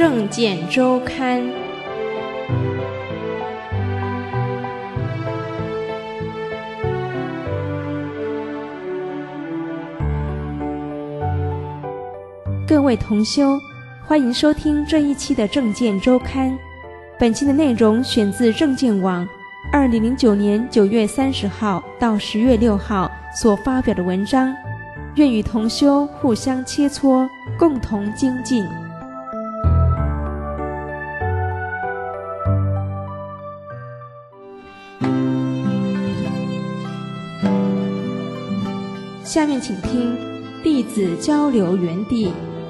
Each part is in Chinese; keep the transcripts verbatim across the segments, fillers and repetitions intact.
政见周刊》。各位同修，欢迎收听这一期的政见周刊。本期的内容选自政见网二零零九年九月三十号到十月六号所发表的文章，愿与同修互相切磋，共同精进。下面请听弟子交流园地。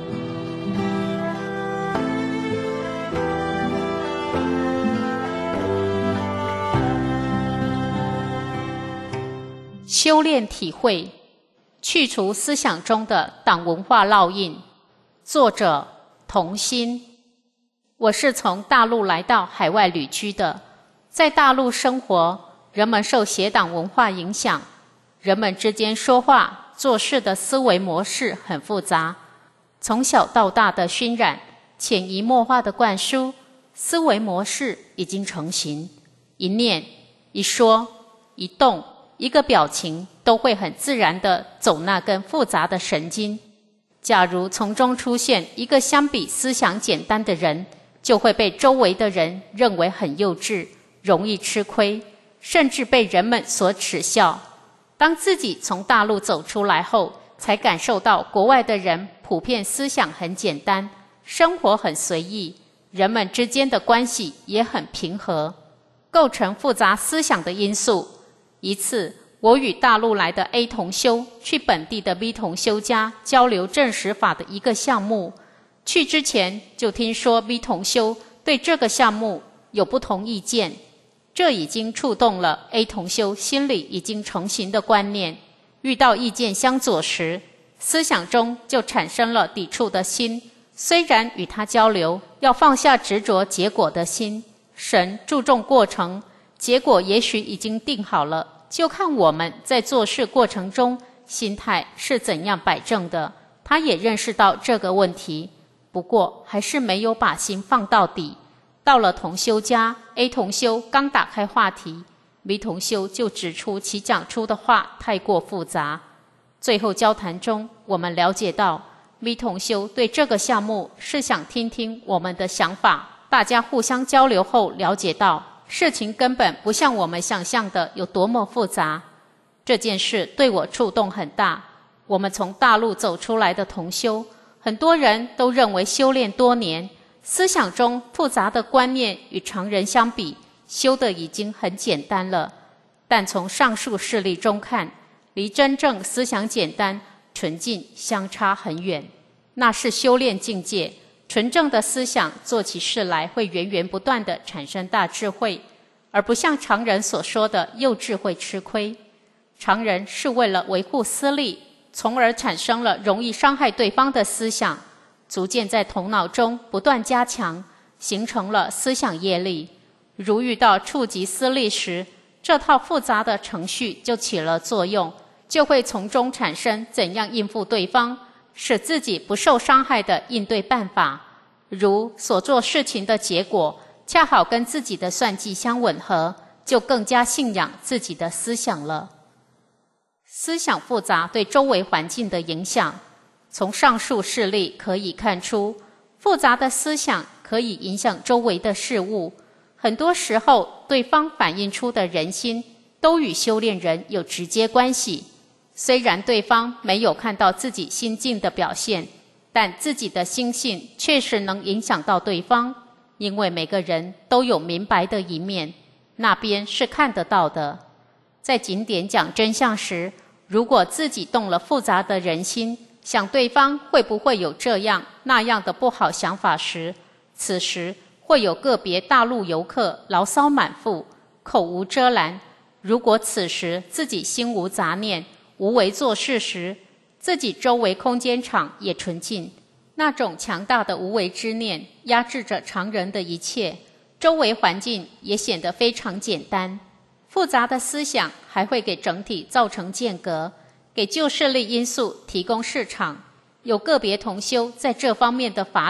修炼体会，去除思想中的党文化烙印。作者童心。我是从大陆来到海外旅居的，在大陆生活，人们受邪党文化影响，人们之间说话做事的思维模式很复杂，从小到大的熏染，潜移默化的灌输，思维模式已经成型，一念一说一动一个表情都会很自然地走那根复杂的神经。假如从中出现一个相比思想简单的人，就会被周围的人认为很幼稚，容易吃亏，甚至被人们所耻笑。当自己从大陆走出来后，才感受到国外的人普遍思想很简单，生活很随意，人们之间的关系也很平和。构成复杂思想的因素，一次，我与大陆来的 A 同修去本地的 B 同修家交流正实法的一个项目。去之前就听说 B 同修对这个项目有不同意见，这已经触动了 A 同修心里已经成型的观念。遇到意见相左时，思想中就产生了抵触的心。虽然与他交流，要放下执着结果的心，神注重过程，结果也许已经定好了，就看我们在做事过程中心态是怎样摆正的。他也认识到这个问题，不过还是没有把心放到底。到了同修家， A 同修刚打开话题， B 同修就指出其讲出的话太过复杂。最后交谈中，我们了解到 B 同修对这个项目是想听听我们的想法。大家互相交流后了解到，事情根本不像我们想象的有多么复杂。这件事对我触动很大。我们从大陆走出来的同修，很多人都认为修炼多年，思想中复杂的观念与常人相比，修得已经很简单了。但从上述事例中看，离真正思想简单、纯净相差很远。那是修炼境界。纯正的思想做起事来会源源不断地产生大智慧，而不像常人所说的幼稚会吃亏。常人是为了维护私利，从而产生了容易伤害对方的思想，逐渐在头脑中不断加强，形成了思想业力。如遇到触及私利时，这套复杂的程序就起了作用，就会从中产生怎样应付对方，使自己不受伤害的应对办法。如所做事情的结果恰好跟自己的算计相吻合，就更加信仰自己的思想了。思想复杂对周围环境的影响，从上述事例可以看出，复杂的思想可以影响周围的事物。很多时候，对方反映出的人心都与修炼人有直接关系。虽然对方没有看到自己心境的表现，但自己的心性确实能影响到对方，因为每个人都有明白的一面，那边是看得到的。在景点讲真相时，如果自己动了复杂的人心，想对方会不会有这样那样的不好想法时，此时会有个别大陆游客牢骚满腹，口无遮拦。如果此时自己心无杂念，无为做事时，自己周围空间场也纯净，那种强大的无为之念压制着常人的一切，周围环境也显得非常简单。复杂的思想还会给整体造成间隔，给旧势力因素提供市场。有个别同修在这方面的法理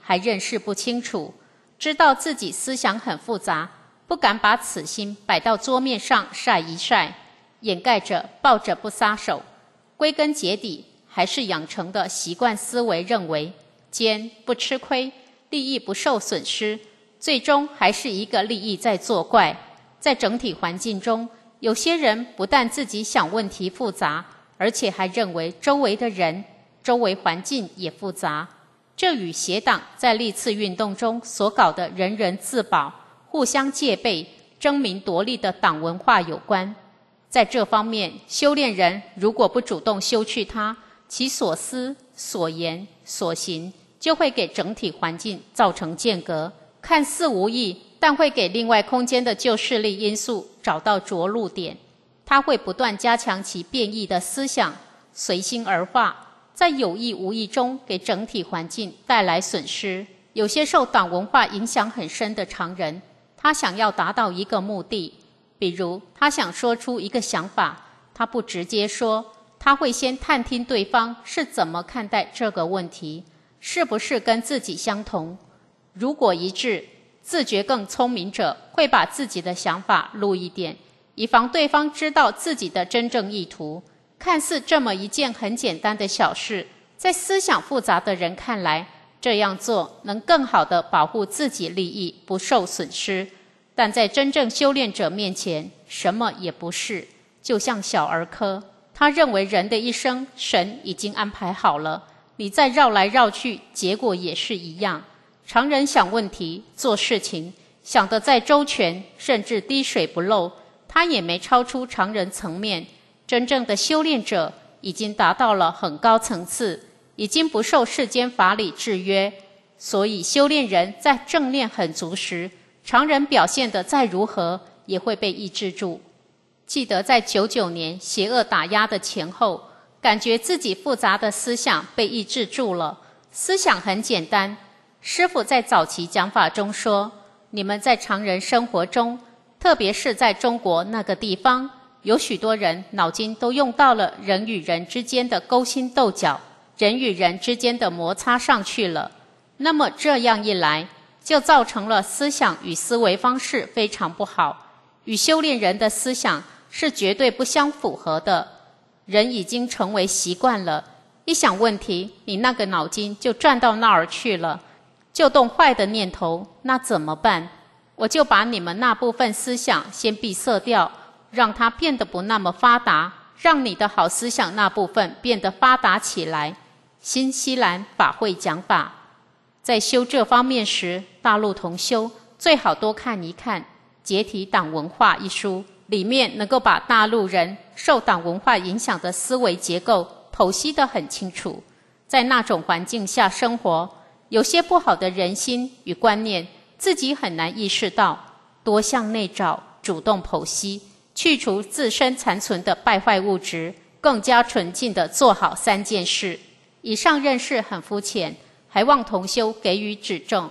还认识不清楚，知道自己思想很复杂，不敢把此心摆到桌面上晒一晒，掩盖着抱着不撒手。归根结底还是养成的习惯思维，认为奸不吃亏，利益不受损失，最终还是一个利益在作怪。在整体环境中，有些人不但自己想问题复杂，而且还认为周围的人、周围环境也复杂。这与邪党在历次运动中所搞的人人自保、互相戒备、争名夺利的党文化有关。在这方面，修炼人如果不主动修去它，其所思、所言、所行就会给整体环境造成间隔，看似无益，但会给另外空间的旧势力因素找到着陆点。它会不断加强其变异的思想，随心而化，在有意无意中给整体环境带来损失。有些受党文化影响很深的常人，他想要达到一个目的，比如他想说出一个想法，他不直接说，他会先探听对方是怎么看待这个问题，是不是跟自己相同。如果一致，自觉更聪明者会把自己的想法录一点，以防对方知道自己的真正意图。看似这么一件很简单的小事，在思想复杂的人看来，这样做能更好地保护自己利益不受损失，但在真正修炼者面前，什么也不是。就像小儿科，他认为人的一生神已经安排好了，你再绕来绕去，结果也是一样。常人想问题、做事情，想得再周全，甚至滴水不漏，他也没超出常人层面。真正的修炼者已经达到了很高层次，已经不受世间法理制约，所以修炼人在正念很足时，常人表现得再如何也会被抑制住。记得在九九年邪恶打压的前后，感觉自己复杂的思想被抑制住了。思想很简单，师父在早期讲法中说，你们在常人生活中，特别是在中国那个地方，有许多人脑筋都用到了人与人之间的勾心斗角，人与人之间的摩擦上去了。那么这样一来，就造成了思想与思维方式非常不好，与修炼人的思想是绝对不相符合的。人已经成为习惯了，一想问题，你那个脑筋就转到那儿去了，就动坏的念头，那怎么办？我就把你们那部分思想先闭塞掉，让它变得不那么发达，让你的好思想那部分变得发达起来。新西兰法会讲法，在修这方面时，大陆同修最好多看一看《解体党文化》一书，里面能够把大陆人受党文化影响的思维结构剖析得很清楚。在那种环境下生活，有些不好的人心与观念，自己很难意识到，多向内找，主动剖析，去除自身残存的败坏物质，更加纯净地做好三件事。以上认识很肤浅，还望同修给予指正。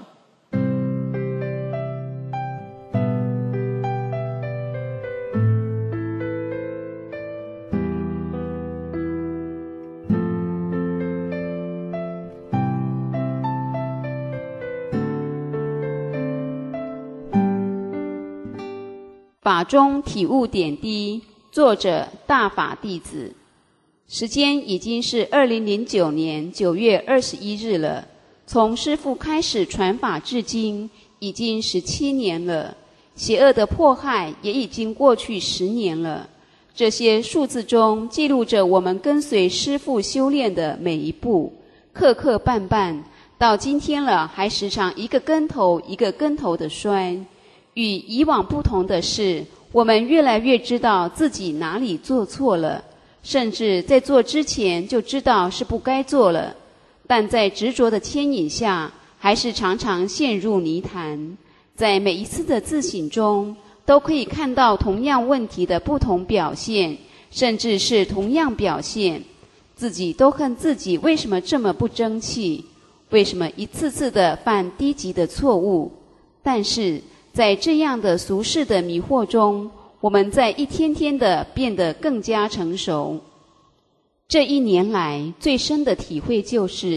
法中体悟点滴，作者大法弟子。时间已经是二零零九年九月二十一日了，从师父开始传法至今已经十七年了，邪恶的迫害也已经过去十年了。这些数字中记录着我们跟随师父修炼的每一步，磕磕绊绊，到今天了还时常一个跟头一个跟头的摔。与以往不同的是，我们越来越知道自己哪里做错了，甚至在做之前就知道是不该做了，但在执着的牵引下，还是常常陷入泥潭。在每一次的自省中，都可以看到同样问题的不同表现，甚至是同样表现，自己都恨自己为什么这么不争气，为什么一次次的犯低级的错误。但是在这样的俗世的迷惑中，我们在一天天的变得更加成熟。这一年来最深的体会就是，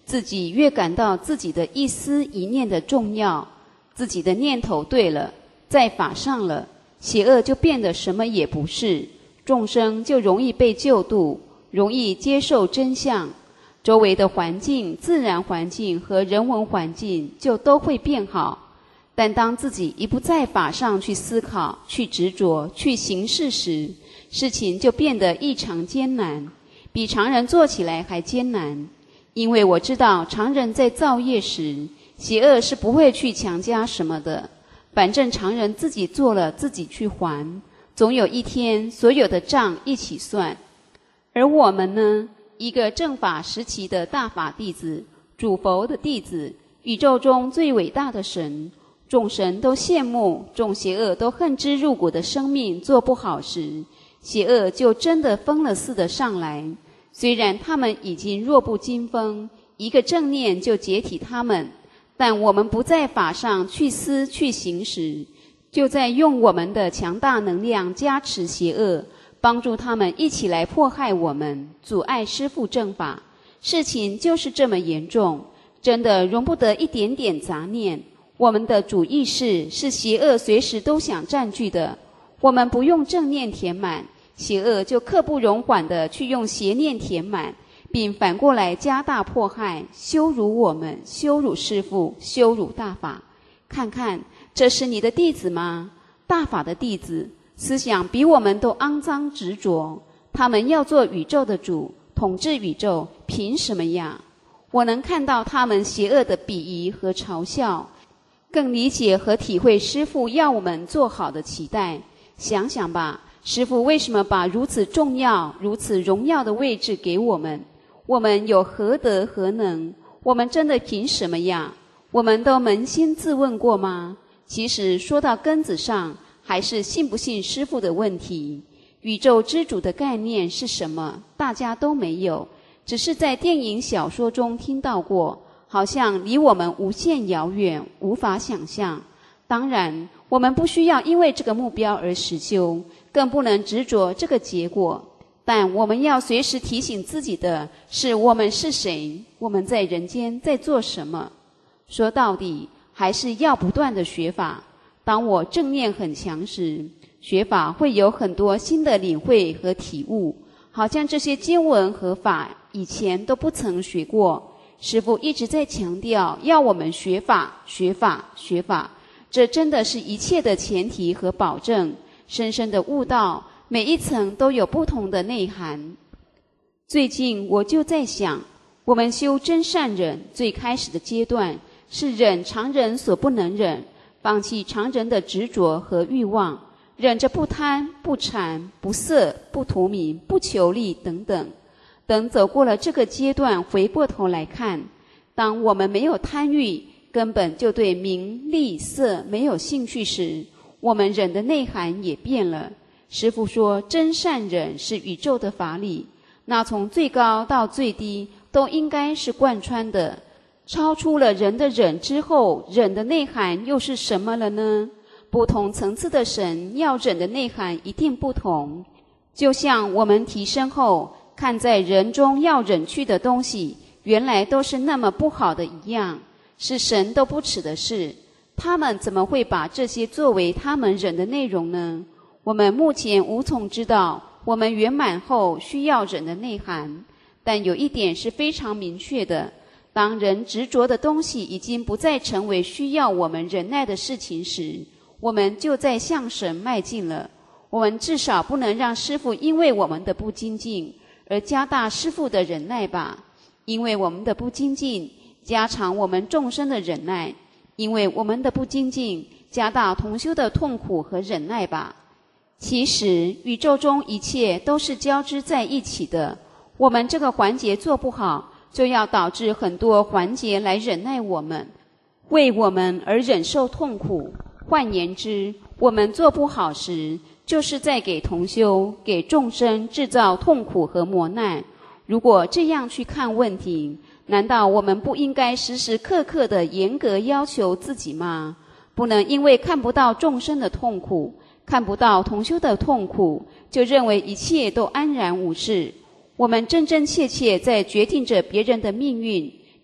自己越感到自己的一思一念的重要，自己的念头对了，在法上了，邪恶就变得什么也不是，众生就容易被救度，容易接受真相，周围的环境、自然环境和人文环境就都会变好。但当自己一不在法上去思考、去执着、去行事时，事情就变得异常艰难，比常人做起来还艰难。因为我知道常人在造业时，邪恶是不会去强加什么的，反正常人自己做了自己去还，总有一天所有的账一起算。而我们呢，一个正法时期的大法弟子，主佛的弟子，宇宙中最伟大的神，众神都羡慕，众邪恶都恨之入骨的生命做不好时，邪恶就真的疯了似的上来。虽然他们已经弱不禁风，一个正念就解体他们，但我们不在法上去思去行时，就在用我们的强大能量加持邪恶，帮助他们一起来迫害我们，阻碍师父正法。事情就是这么严重，真的容不得一点点杂念。我们的主意识是邪恶随时都想占据的，我们不用正念填满，邪恶就刻不容缓地去用邪念填满，并反过来加大迫害，羞辱我们，羞辱师父，羞辱大法。看看，这是你的弟子吗？大法的弟子，思想比我们都肮脏执着，他们要做宇宙的主，统治宇宙，凭什么呀？我能看到他们邪恶的鄙夷和嘲笑，更理解和体会师父要我们做好的期待。想想吧，师父为什么把如此重要、如此荣耀的位置给我们？我们有何德何能？我们真的凭什么呀？我们都扪心自问过吗？其实说到根子上，还是信不信师父的问题。宇宙之主的概念是什么？大家都没有，只是在电影小说中听到过，好像离我们无限遥远，无法想象。当然，我们不需要因为这个目标而实修，更不能执着这个结果。但我们要随时提醒自己的是，我们是谁？我们在人间在做什么？说到底，还是要不断的学法。当我正念很强时，学法会有很多新的领会和体悟，好像这些经文和法以前都不曾学过。师父一直在强调要我们学法，学法，学法，这真的是一切的前提和保证。深深的悟道，每一层都有不同的内涵。最近我就在想，我们修真善忍最开始的阶段是忍常人所不能忍，放弃常人的执着和欲望，忍着不贪、不馋、不色、不图名、不求利等等。等走过了这个阶段，回过头来看，当我们没有贪欲，根本就对名利色没有兴趣时，我们忍的内涵也变了。师父说真善忍是宇宙的法理，那从最高到最低都应该是贯穿的。超出了人的忍之后，忍的内涵又是什么了呢？不同层次的神要忍的内涵一定不同。就像我们提升后，看在人中要忍去的东西，原来都是那么不好的一样，是神都不耻的事。他们怎么会把这些作为他们忍的内容呢？我们目前无从知道我们圆满后需要忍的内涵，但有一点是非常明确的，当人执着的东西已经不再成为需要我们忍耐的事情时，我们就在向神迈进了。我们至少不能让师父因为我们的不精进而加大师父的忍耐吧，因为我们的不精进加长我们众生的忍耐，因为我们的不精进加大同修的痛苦和忍耐吧。其实宇宙中一切都是交织在一起的，我们这个环节做不好，就要导致很多环节来忍耐我们，为我们而忍受痛苦。换言之，我们做不好时，就是在给同修、给众生制造痛苦和磨难。如果这样去看问题，难道我们不应该时时刻刻地严格要求自己吗？不能因为看不到众生的痛苦，看不到同修的痛苦，就认为一切都安然无事。我们真真切切在决定着别人的命运，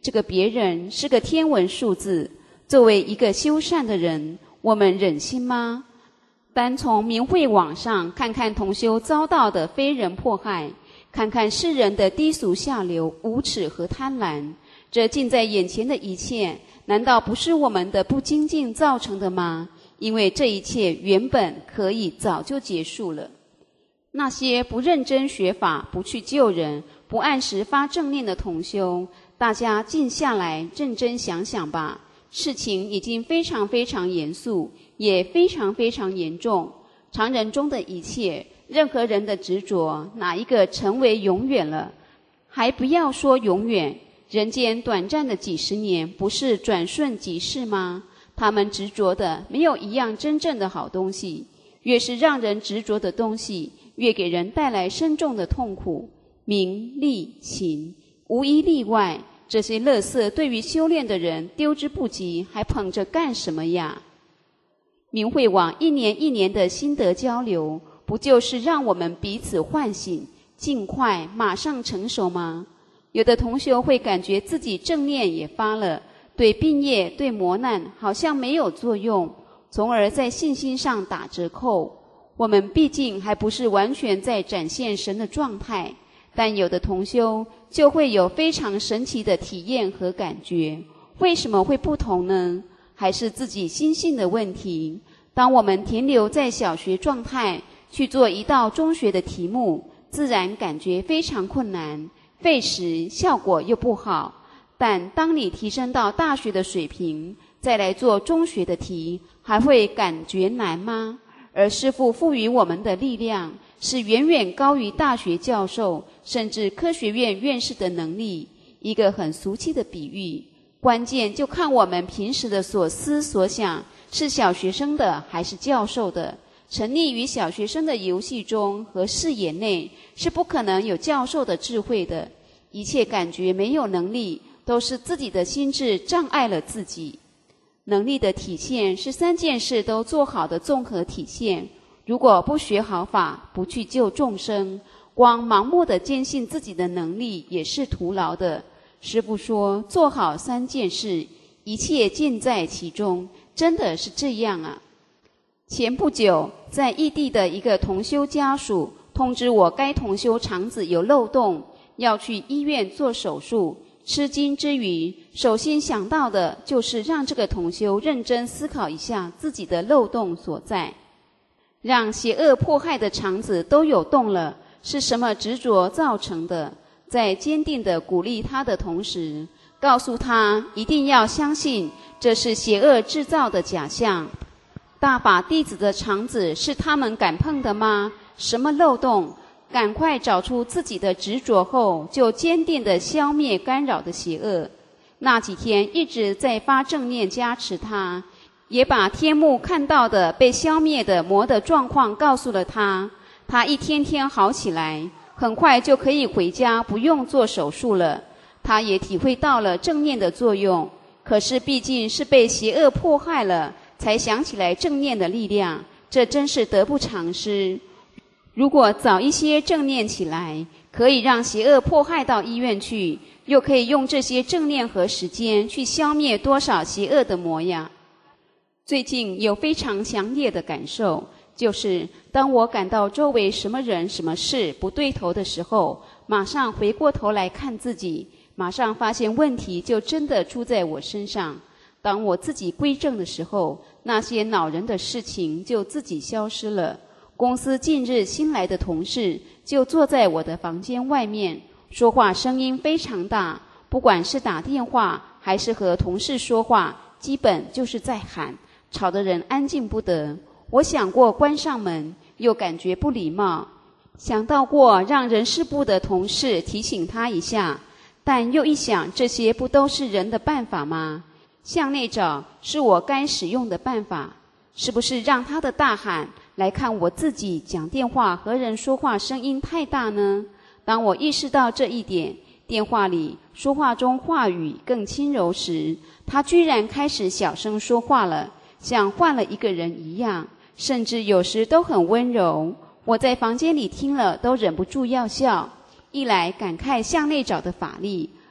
这个别人是个天文数字，作为一个修善的人，我们忍心吗？单从明慧网上看看同修遭到的非人迫害，看看世人的低俗下流、无耻和贪婪，这近在眼前的一切，难道不是我们的不精进造成的吗？因为这一切原本可以早就结束了。那些不认真学法、不去救人、不按时发正念的同修，大家静下来认真想想吧。事情已经非常非常严肃，也非常非常严重。常人中的一切，任何人的执着，哪一个成为永远了？还不要说永远，人间短暂的几十年，不是转瞬即逝吗？他们执着的没有一样真正的好东西，越是让人执着的东西，越给人带来深重的痛苦。名利情无一例外，这些垃圾对于修炼的人丢之不及，还捧着干什么呀？明慧网一年一年的心得交流，不就是让我们彼此唤醒，尽快马上成熟吗？有的同学会感觉自己正念也发了，对病业对磨难好像没有作用，从而在信心上打折扣。我们毕竟还不是完全在展现神的状态，但有的同修就会有非常神奇的体验和感觉。为什么会不同呢？还是自己心性的问题。当我们停留在小学状态，去做一道中学的题目，自然感觉非常困难，费时，效果又不好。但当你提升到大学的水平，再来做中学的题，还会感觉难吗？而师父赋予我们的力量，是远远高于大学教授甚至科学院院士的能力。一个很俗气的比喻，关键就看我们平时的所思所想，是小学生的还是教授的。沉溺于小学生的游戏中和视野内，是不可能有教授的智慧的。一切感觉没有能力，都是自己的心智障碍了自己。能力的体现是三件事都做好的综合体现。如果不学好法，不去救众生，光盲目的坚信自己的能力也是徒劳的。师父说，做好三件事，一切尽在其中，真的是这样啊。前不久，在异地的一个同修家属通知我，该同修肠子有漏洞，要去医院做手术。吃惊之余，首先想到的就是让这个同修认真思考一下自己的漏洞所在。让邪恶迫害的肠子都有洞了，是什么执着造成的？在坚定地鼓励他的同时，告诉他一定要相信这是邪恶制造的假象。大法弟子的肠子是他们敢碰的吗？什么漏洞？赶快找出自己的执着后，就坚定地消灭干扰的邪恶。那几天一直在发正念加持他，也把天目看到的被消灭的魔的状况告诉了他。他一天天好起来，很快就可以回家，不用做手术了。他也体会到了正念的作用，可是毕竟是被邪恶迫害了，才想起来正念的力量，这真是得不偿失。如果早一些正念起来，可以让邪恶迫害到医院去，又可以用这些正念和时间去消灭多少邪恶的魔呀。最近有非常强烈的感受，就是当我感到周围什么人什么事不对头的时候，马上回过头来看自己，马上发现问题就真的出在我身上。当我自己归正的时候，那些恼人的事情就自己消失了。公司近日新来的同事就坐在我的房间外面，说话声音非常大，不管是打电话还是和同事说话，基本就是在喊，吵得人安静不得。我想过关上门，又感觉不礼貌，想到过让人事部的同事提醒他一下，但又一想，这些不都是人的办法吗？向内找是我该使用的办法，是不是让他的大喊来看我自己讲电话和人说话声音太大呢？当我意识到这一点，电话里说话中话语更轻柔时，他居然开始小声说话了，像换了一个人一样，甚至有时都很温柔。我在房间里听了都忍不住要笑，一来感慨向内找的法力，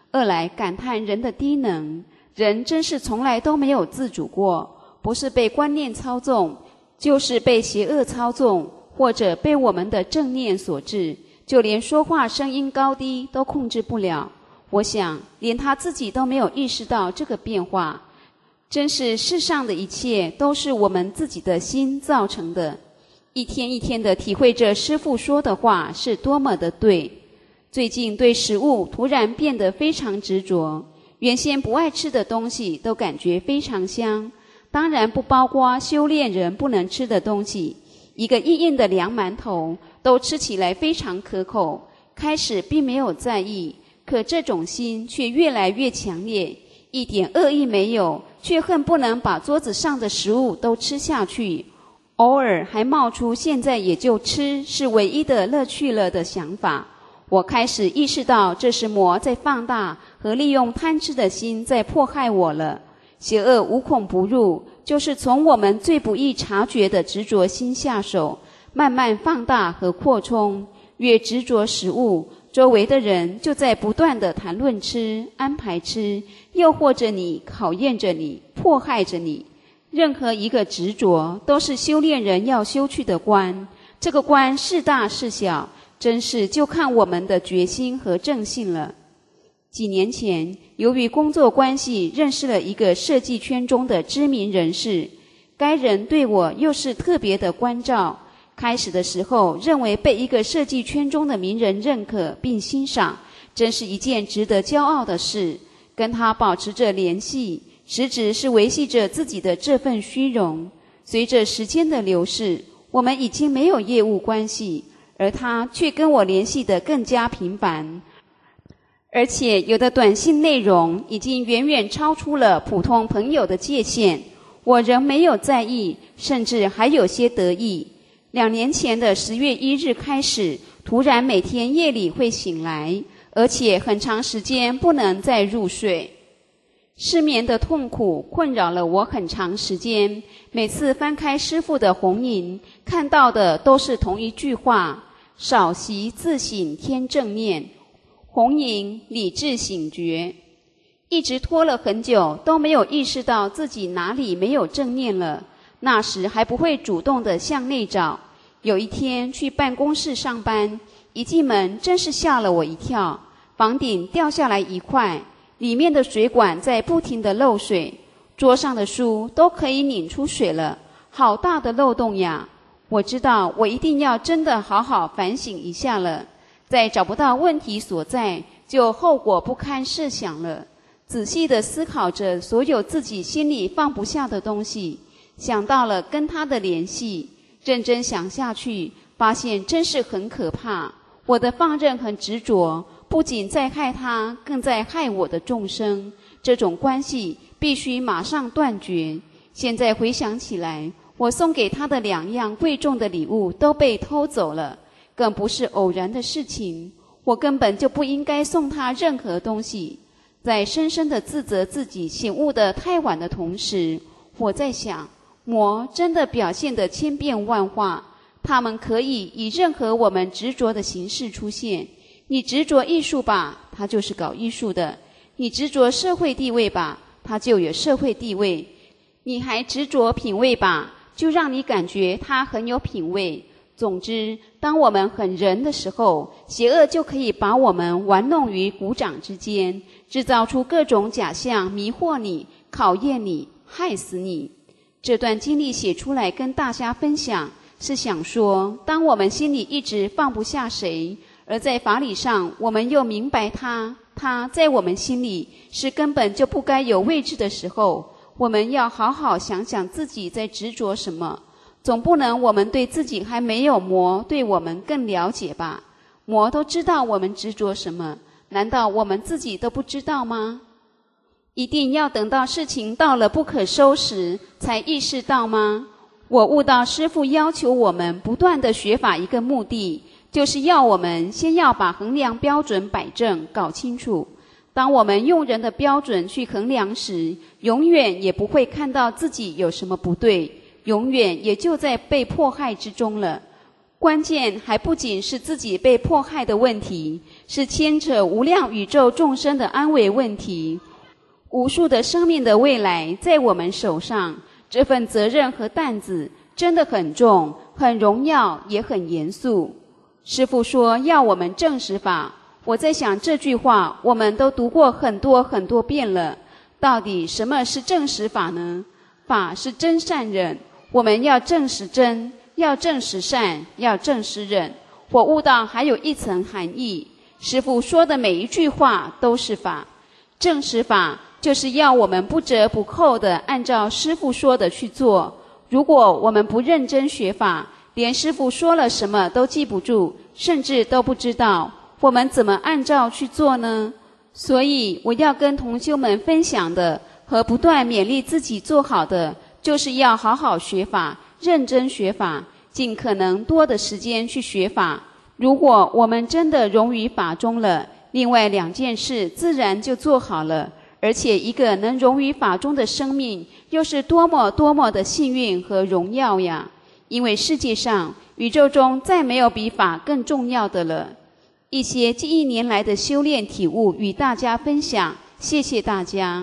二来感叹人的低能，人真是从来都没有自主过，不是被观念操纵，就是被邪恶操纵，或者被我们的正念所致，就连说话声音高低都控制不了。我想连他自己都没有意识到这个变化，真是世上的一切都是我们自己的心造成的。一天一天的体会着师父说的话是多么的对。最近对食物突然变得非常执着，原先不爱吃的东西都感觉非常香，当然不包括修炼人不能吃的东西。一个硬硬的凉馒头都吃起来非常可口，开始并没有在意，可这种心却越来越强烈，一点恶意没有，却恨不能把桌子上的食物都吃下去，偶尔还冒出现在也就吃是唯一的乐趣了的想法。我开始意识到这是魔在放大和利用贪吃的心在迫害我了。邪恶无孔不入，就是从我们最不易察觉的执着心下手，慢慢放大和扩充。越执着食物，周围的人就在不断地谈论吃、安排吃，诱惑着你，考验着你，迫害着你。任何一个执着都是修炼人要修去的关，这个关是大是小，真是就看我们的决心和正信了。几年前，由于工作关系认识了一个设计圈中的知名人士，该人对我又是特别的关照。开始的时候认为被一个设计圈中的名人认可并欣赏，真是一件值得骄傲的事。跟他保持着联系，实质是维系着自己的这份虚荣。随着时间的流逝，我们已经没有业务关系，而他却跟我联系得更加频繁，而且有的短信内容已经远远超出了普通朋友的界限。我仍没有在意，甚至还有些得意。两年前的十月一日开始，突然每天夜里会醒来，而且很长时间不能再入睡。失眠的痛苦困扰了我很长时间，每次翻开师父的红印，看到的都是同一句话：少息自省天正念，红印理智醒觉。一直拖了很久，都没有意识到自己哪里没有正念了。那时还不会主动地向内找。有一天去办公室上班，一进门真是吓了我一跳，房顶掉下来一块，里面的水管在不停地漏水，桌上的书都可以拧出水了，好大的漏洞呀！我知道我一定要真的好好反省一下了，再找不到问题所在，就后果不堪设想了。仔细地思考着所有自己心里放不下的东西，想到了跟他的联系，认真想下去，发现真是很可怕。我的放任和执着，不仅在害他，更在害我的众生。这种关系必须马上断绝。现在回想起来，我送给他的两样贵重的礼物都被偷走了，更不是偶然的事情。我根本就不应该送他任何东西。在深深的自责自己醒悟得太晚的同时，我在想，魔真的表现得千变万化，他们可以以任何我们执着的形式出现。你执着艺术吧，他就是搞艺术的；你执着社会地位吧，他就有社会地位；你还执着品味吧，就让你感觉他很有品味。总之，当我们很人的时候，邪恶就可以把我们玩弄于股掌之间，制造出各种假象，迷惑你，考验你，害死你。这段经历写出来跟大家分享，是想说，当我们心里一直放不下谁，而在法理上我们又明白他，他在我们心里是根本就不该有位置的时候，我们要好好想想自己在执着什么。总不能我们对自己还没有魔对我们更了解吧？魔都知道我们执着什么，难道我们自己都不知道吗？一定要等到事情到了不可收拾才意识到吗？我悟到师父要求我们不断的学法一个目的，就是要我们先要把衡量标准摆正搞清楚。当我们用人的标准去衡量时，永远也不会看到自己有什么不对，永远也就在被迫害之中了。 关键还不仅是自己被迫害的问题，是牵扯无量宇宙众生的安危问题。无数的生命的未来在我们手上，这份责任和担子真的很重，很荣耀，也很严肃。师父说要我们证实法，我在想这句话我们都读过很多很多遍了，到底什么是证实法呢？法是真善忍，我们要证实真，要证实善，要证实忍。我悟到还有一层含义，师父说的每一句话都是法。证实法就是要我们不折不扣地按照师父说的去做。如果我们不认真学法，连师父说了什么都记不住，甚至都不知道，我们怎么按照去做呢？所以我要跟同修们分享的和不断勉励自己做好的，就是要好好学法，认真学法，尽可能多的时间去学法。如果我们真的融于法中了，另外两件事自然就做好了。而且一个能融于法中的生命，又是多么多么的幸运和荣耀呀！因为世界上宇宙中再没有比法更重要的了。一些近一年来的修炼体悟与大家分享，谢谢大家。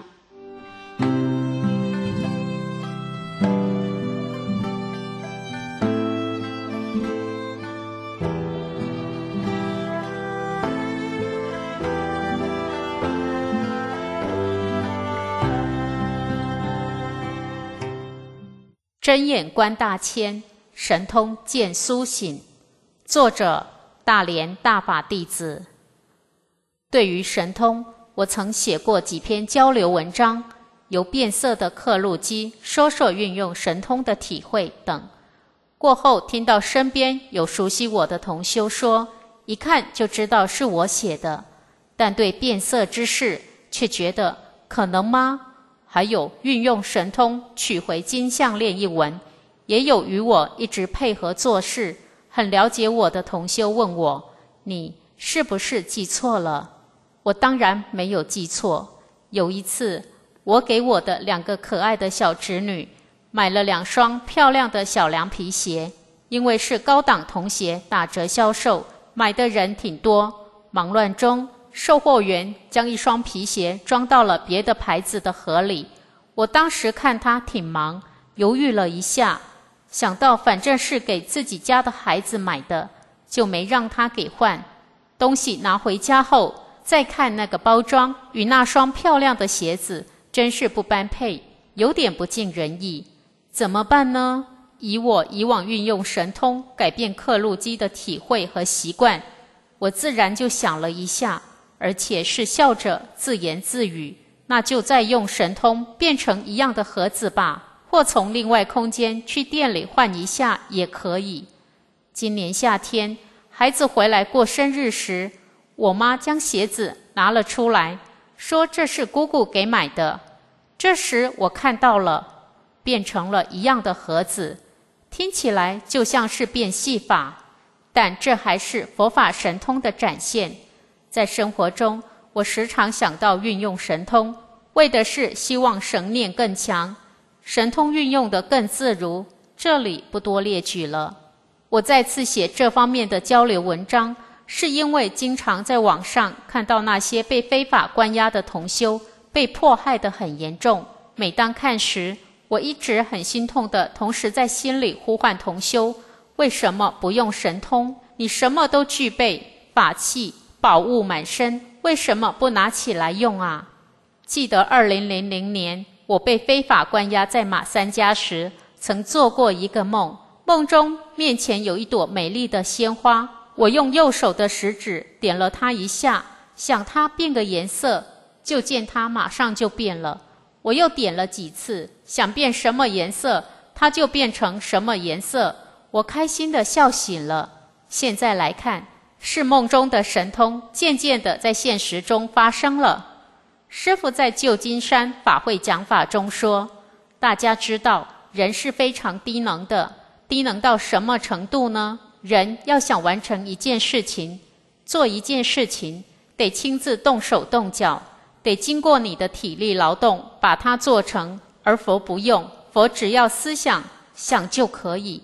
睁眼观大千，神通见苏醒。作者大连大法弟子。对于神通，我曾写过几篇交流文章，由变色的刻录机说说运用神通的体会等。过后听到身边有熟悉我的同修说，一看就知道是我写的，但对变色之事却觉得可能吗？还有运用神通取回金项链一文，也有与我一直配合做事，很了解我的同修问我，你是不是记错了？我当然没有记错。有一次，我给我的两个可爱的小侄女买了两双漂亮的小凉皮鞋，因为是高档童鞋打折销售，买的人挺多。忙乱中，售货员将一双皮鞋装到了别的牌子的盒里。我当时看他挺忙，犹豫了一下，想到反正是给自己家的孩子买的，就没让他给换。东西拿回家后，再看那个包装与那双漂亮的鞋子，真是不般配，有点不尽人意。怎么办呢？以我以往运用神通改变刻录机的体会和习惯，我自然就想了一下，而且是笑着自言自语，那就再用神通变成一样的盒子吧，或从另外空间去店里换一下也可以。今年夏天，孩子回来过生日时，我妈将鞋子拿了出来，说这是姑姑给买的。这时我看到了，变成了一样的盒子，听起来就像是变戏法，但这还是佛法神通的展现。在生活中，我时常想到运用神通，为的是希望神念更强，神通运用得更自如，这里不多列举了。我再次写这方面的交流文章，是因为经常在网上看到那些被非法关押的同修被迫害得很严重，每当看时，我一直很心痛的同时在心里呼唤同修，为什么不用神通？你什么都具备，法器宝物满身，为什么不拿起来用啊？记得二零零零年我被非法关押在马三家时，曾做过一个梦，梦中面前有一朵美丽的鲜花，我用右手的食指点了它一下，想它变个颜色，就见它马上就变了。我又点了几次，想变什么颜色，它就变成什么颜色，我开心地笑醒了。现在来看，是梦中的神通渐渐地在现实中发生了。师父在旧金山法会讲法中说，大家知道人是非常低能的，低能到什么程度呢？人要想完成一件事情，做一件事情，得亲自动手动脚，得经过你的体力劳动把它做成，而佛不用，佛只要思想想就可以。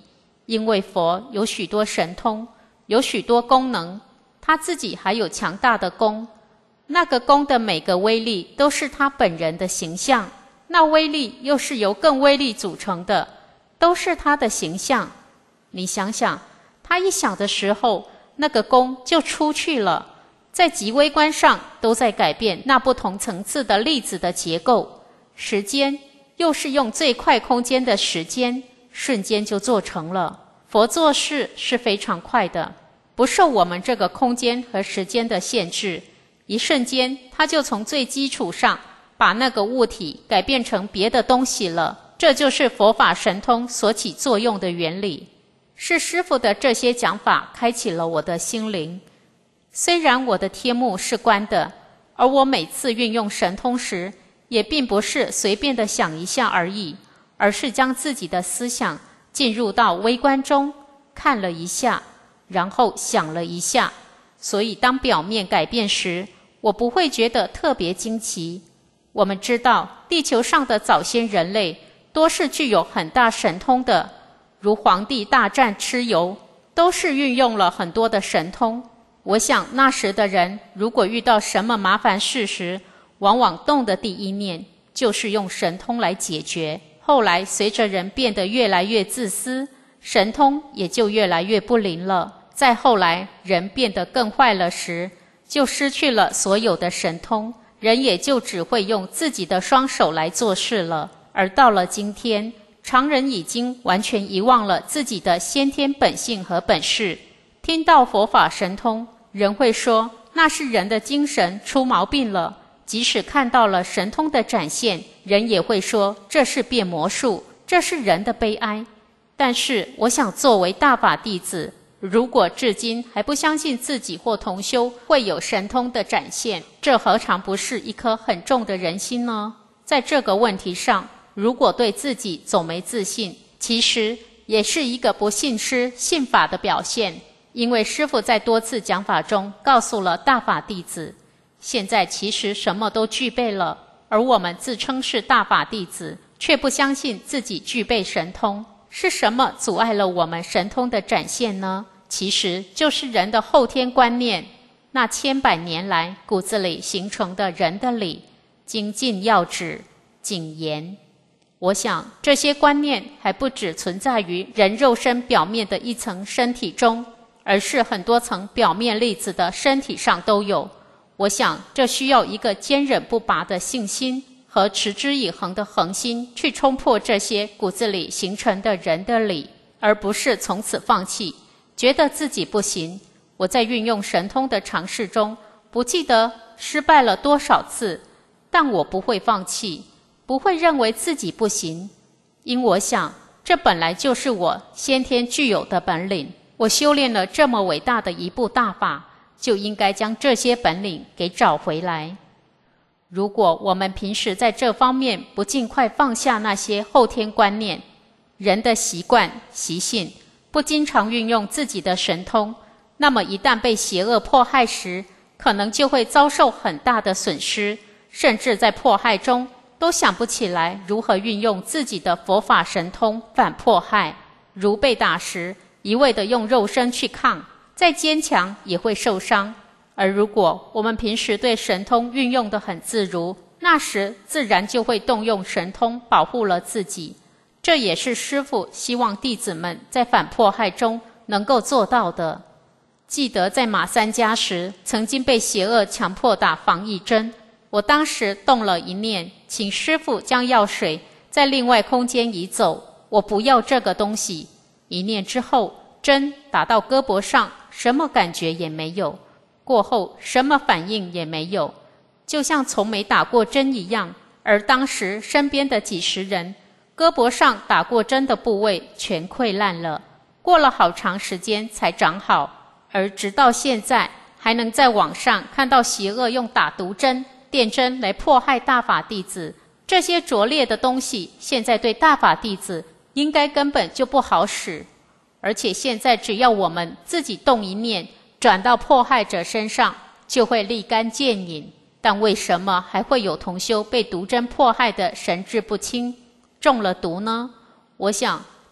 因为佛有许多神通，有许多功能，他自己还有强大的功，那个功的每个威力都是他本人的形象，那威力又是由更威力组成的，都是他的形象。你想想，他一想的时候，那个功就出去了，在极微观上都在改变那不同层次的粒子的结构，时间又是用最快空间的时间，瞬间就做成了。佛做事是非常快的，不受我们这个空间和时间的限制，一瞬间他就从最基础上把那个物体改变成别的东西了。这就是佛法神通所起作用的原理。是师父的这些讲法开启了我的心灵。虽然我的天目是关的，而我每次运用神通时，也并不是随便的想一下而已，而是将自己的思想进入到微观中，看了一下，然后想了一下。所以当表面改变时，我不会觉得特别惊奇。我们知道，地球上的早先人类多是具有很大神通的，如黄帝大战蚩尤，都是运用了很多的神通。我想那时的人如果遇到什么麻烦事时，往往动的第一念就是用神通来解决。后来随着人变得越来越自私，神通也就越来越不灵了。再后来人变得更坏了时，就失去了所有的神通，人也就只会用自己的双手来做事了。而到了今天，常人已经完全遗忘了自己的先天本性和本事。听到佛法神通，人会说那是人的精神出毛病了。即使看到了神通的展现，人也会说这是变魔术，这是人的悲哀。但是我想作为大法弟子，如果至今还不相信自己或同修会有神通的展现，这何尝不是一颗很重的人心呢？在这个问题上，如果对自己总没自信，其实也是一个不信师信法的表现。因为师父在多次讲法中告诉了大法弟子，现在其实什么都具备了，而我们自称是大法弟子，却不相信自己具备神通。是什么阻碍了我们神通的展现呢？其实就是人的后天观念，那千百年来骨子里形成的人的理，精进要旨，谨言。我想这些观念还不只存在于人肉身表面的一层身体中，而是很多层表面粒子的身体上都有。我想这需要一个坚韧不拔的信心和持之以恒的恒心，去冲破这些骨子里形成的人的理，而不是从此放弃，觉得自己不行。我在运用神通的尝试中，不记得失败了多少次，但我不会放弃，不会认为自己不行，因我想这本来就是我先天具有的本领。我修炼了这么伟大的一部大法，就应该将这些本领给找回来。如果我们平时在这方面不尽快放下那些后天观念，人的习惯习性，不经常运用自己的神通，那么一旦被邪恶迫害时，可能就会遭受很大的损失，甚至在迫害中都想不起来如何运用自己的佛法神通反迫害。如被打时，一味地用肉身去抗，再坚强也会受伤。而如果我们平时对神通运用得很自如，那时自然就会动用神通保护了自己。这也是师父希望弟子们在反迫害中能够做到的。记得在马三家时，曾经被邪恶强迫打防疫针，我当时动了一念，请师父将药水在另外空间移走，我不要这个东西。一念之后，针打到胳膊上，什么感觉也没有，过后什么反应也没有，就像从没打过针一样。而当时身边的几十人，胳膊上打过针的部位全溃烂了，过了好长时间才长好。而直到现在，还能在网上看到邪恶用打毒针、电针来迫害大法弟子。这些拙劣的东西，现在对大法弟子应该根本就不好使。而且现在只要我们自己动一念，转到迫害者身上，就会立竿见影。但为什么还会有同修被毒针迫害的神志不清，中了毒呢？我想这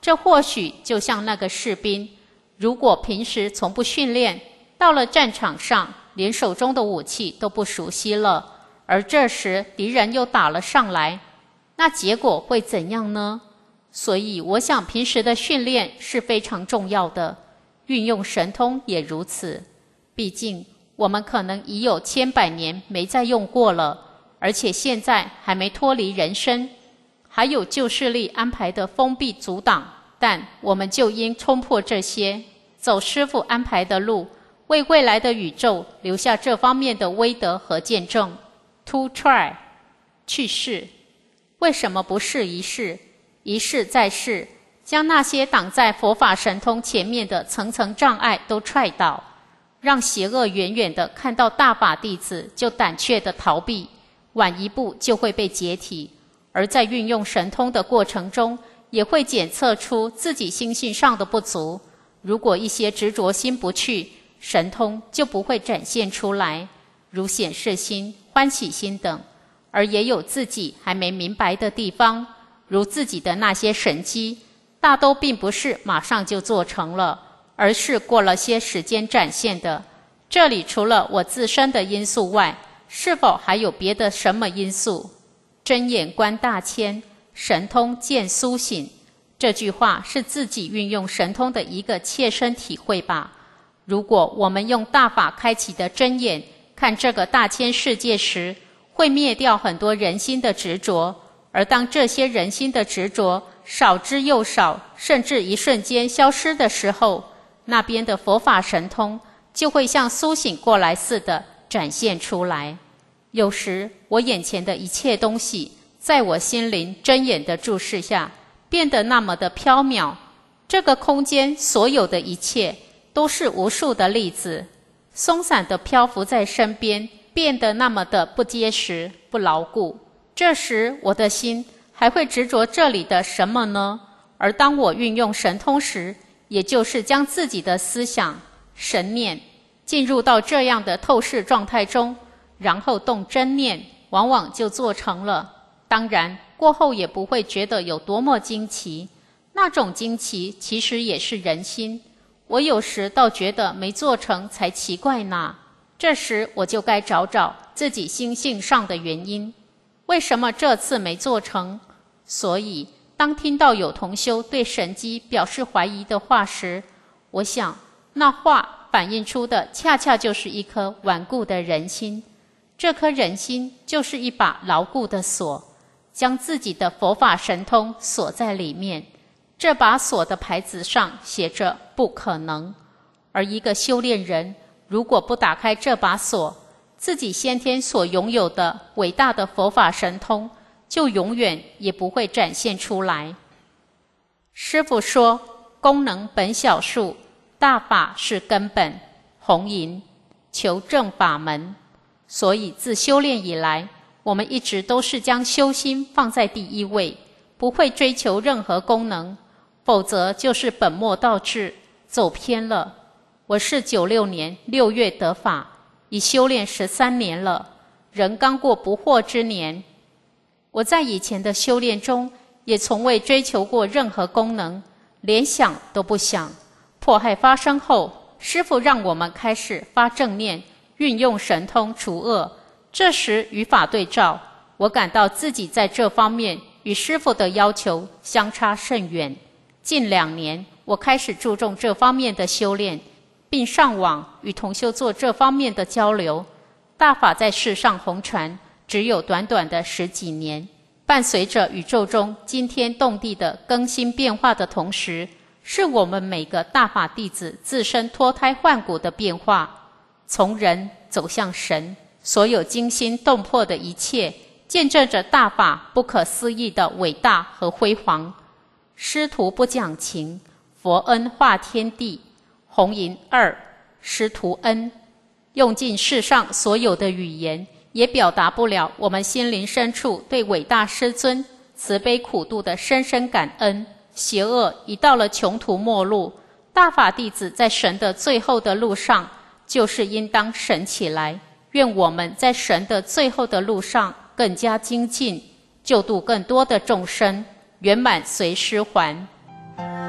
这或许就像那个士兵，如果平时从不训练，到了战场上连手中的武器都不熟悉了，而这时敌人又打了上来，那结果会怎样呢？所以我想平时的训练是非常重要的，运用神通也如此。毕竟我们可能已有千百年没再用过了，而且现在还没脱离人身，还有旧势力安排的封闭阻挡，但我们就应冲破这些，走师父安排的路，为未来的宇宙留下这方面的威德和见证。 To try 去试，为什么不试一试？一试再试，将那些挡在佛法神通前面的层层障碍都踹倒，让邪恶远远的看到大法弟子就胆怯的逃避，晚一步就会被解体。而在运用神通的过程中，也会检测出自己心性上的不足，如果一些执着心不去，神通就不会展现出来，如显示心、欢喜心等。而也有自己还没明白的地方，如自己的那些神迹，大都并不是马上就做成了，而是过了些时间展现的。这里除了我自身的因素外，是否还有别的什么因素？睁眼观大千，神通见苏醒，这句话是自己运用神通的一个切身体会吧。如果我们用大法开启的睁眼看这个大千世界时，会灭掉很多人心的执着，而当这些人心的执着少之又少，甚至一瞬间消失的时候，那边的佛法神通就会像苏醒过来似的展现出来。有时我眼前的一切东西，在我心灵睁眼的注视下，变得那么的缥缈。这个空间所有的一切，都是无数的粒子，松散地漂浮在身边，变得那么的不结实、不牢固。这时我的心还会执着这里的什么呢？而当我运用神通时，也就是将自己的思想、神念进入到这样的透视状态中，然后动真念，往往就做成了。当然过后也不会觉得有多么惊奇，那种惊奇其实也是人心。我有时倒觉得没做成才奇怪呢。这时我就该找找自己心性上的原因，为什么这次没做成？所以当听到有同修对神迹表示怀疑的话时，我想那话反映出的恰恰就是一颗顽固的人心。这颗人心就是一把牢固的锁，将自己的佛法神通锁在里面。这把锁的牌子上写着不可能，而一个修炼人如果不打开这把锁，自己先天所拥有的伟大的佛法神通就永远也不会展现出来。师父说，功能本小数，大法是根本，弘淫求正法门。所以自修炼以来，我们一直都是将修心放在第一位，不会追求任何功能，否则就是本末倒置，走偏了。我是九六年六月得法，已修炼十三年了，人刚过不惑之年。我在以前的修炼中，也从未追求过任何功能，连想都不想。迫害发生后，师父让我们开始发正念，运用神通除恶。这时与法对照，我感到自己在这方面与师父的要求相差甚远。近两年，我开始注重这方面的修炼，并上网与同修做这方面的交流。大法在世上红传只有短短的十几年，伴随着宇宙中惊天动地的更新变化的同时，是我们每个大法弟子自身脱胎换骨的变化。从人走向神，所有惊心动魄的一切，见证着大法不可思议的伟大和辉煌。师徒不讲情，佛恩化天地。弘淫二，师徒恩，用尽世上所有的语言，也表达不了我们心灵深处对伟大师尊慈悲苦度的深深感恩。邪恶已到了穷途末路，大法弟子在神的最后的路上，就是应当神起来。愿我们在神的最后的路上更加精进，救度更多的众生，圆满随师还。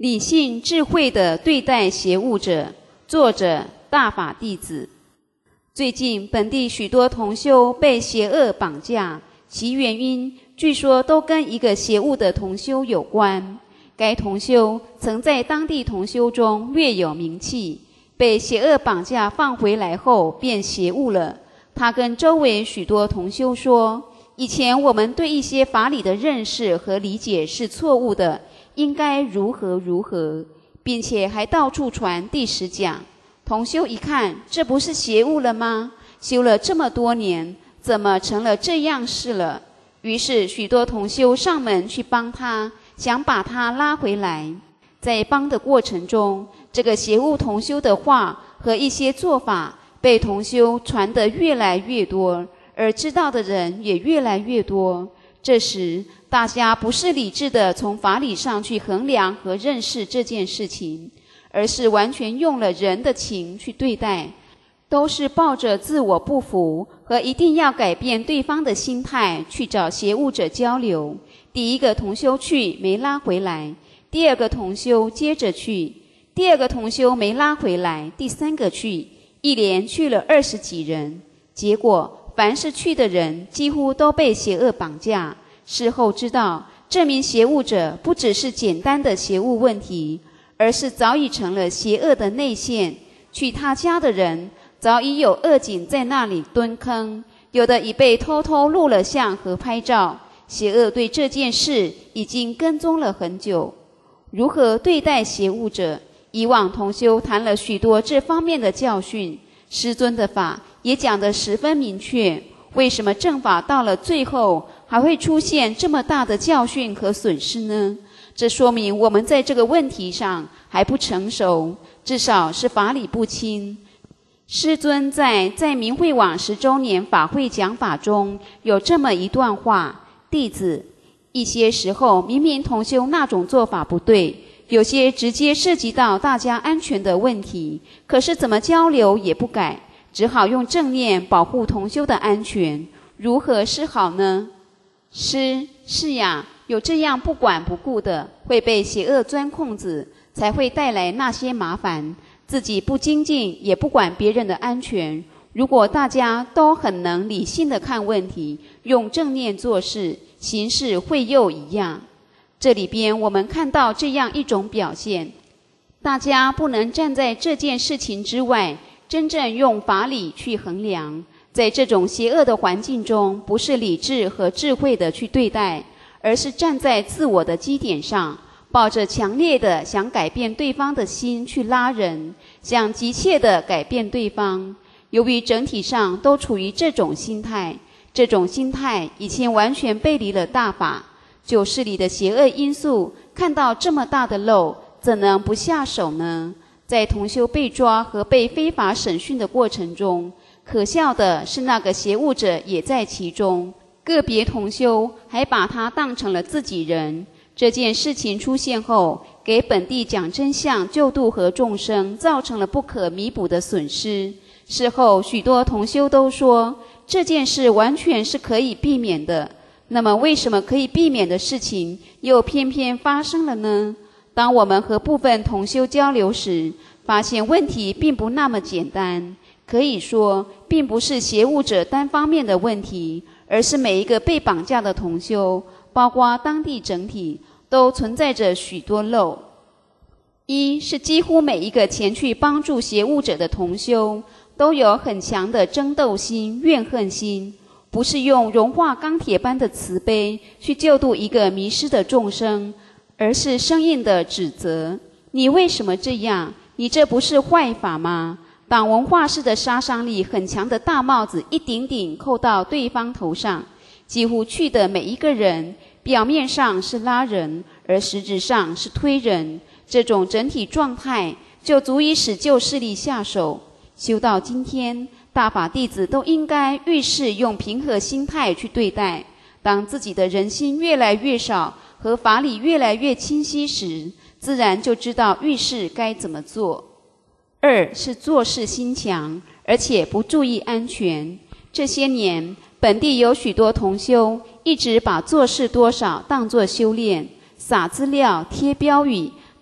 理性智慧地对待邪物者。作者大法弟子。最近本地许多同修被邪恶绑架，其原因据说都跟一个邪物的同修有关。该同修曾在当地同修中略有名气，被邪恶绑架放回来后便邪物了。他跟周围许多同修说，以前我们对一些法理的认识和理解是错误的，应该如何如何，并且还到处传第十讲。同修一看，这不是邪物了吗？修了这么多年，怎么成了这样事了？于是许多同修上门去帮他，想把他拉回来。在帮的过程中，这个邪物同修的话和一些做法被同修传得越来越多，而知道的人也越来越多。这时大家不是理智的从法理上去衡量和认识这件事情，而是完全用了人的情去对待，都是抱着自我不服和一定要改变对方的心态去找邪物者交流。第一个同修去没拉回来，第二个同修接着去，第二个同修没拉回来，第三个去，一连去了二十几人。结果凡是去的人几乎都被邪恶绑架。事后知道，这名邪物者不只是简单的邪物问题，而是早已成了邪恶的内线。去他家的人早已有恶警在那里蹲坑，有的已被偷偷录了像和拍照。邪恶对这件事已经跟踪了很久。如何对待邪物者？以往同修谈了许多这方面的教训，师尊的法也讲得十分明确。为什么正法到了最后还会出现这么大的教训和损失呢？这说明我们在这个问题上还不成熟，至少是法理不清。师尊在在明慧网十周年法会讲法中有这么一段话：弟子一些时候明明同修那种做法不对，有些直接涉及到大家安全的问题，可是怎么交流也不改，只好用正念保护同修的安全，如何是好呢？师是呀，有这样不管不顾的，会被邪恶钻空子，才会带来那些麻烦。自己不精进，也不管别人的安全。如果大家都很能理性的看问题，用正念做事，行事会又一样。这里边我们看到这样一种表现，大家不能站在这件事情之外，真正用法理去衡量。在这种邪恶的环境中，不是理智和智慧的去对待，而是站在自我的基点上，抱着强烈的想改变对方的心去拉人，想急切的改变对方。由于整体上都处于这种心态，这种心态已经完全背离了大法。就事理的邪恶因素，看到这么大的漏，怎能不下手呢？在同修被抓和被非法审讯的过程中，可笑的是那个邪物者也在其中，个别同修还把他当成了自己人。这件事情出现后，给本地讲真相救度和众生造成了不可弥补的损失。事后许多同修都说，这件事完全是可以避免的。那么为什么可以避免的事情又偏偏发生了呢？当我们和部分同修交流时，发现问题并不那么简单。可以说，并不是邪物者单方面的问题，而是每一个被绑架的同修，包括当地整体，都存在着许多漏。一是几乎每一个前去帮助邪物者的同修，都有很强的争斗心、怨恨心，不是用融化钢铁般的慈悲去救度一个迷失的众生，而是生硬的指责：你为什么这样？你这不是坏法吗？党文化式的杀伤力很强的大帽子一顶顶扣到对方头上，几乎去的每一个人，表面上是拉人，而实质上是推人。这种整体状态就足以使旧势力下手。修到今天，大法弟子都应该遇事用平和心态去对待。当自己的人心越来越少，和法理越来越清晰时，自然就知道遇事该怎么做。二是做事心强，而且不注意安全。这些年，本地有许多同修一直把做事多少当作修炼，撒资料、贴标语，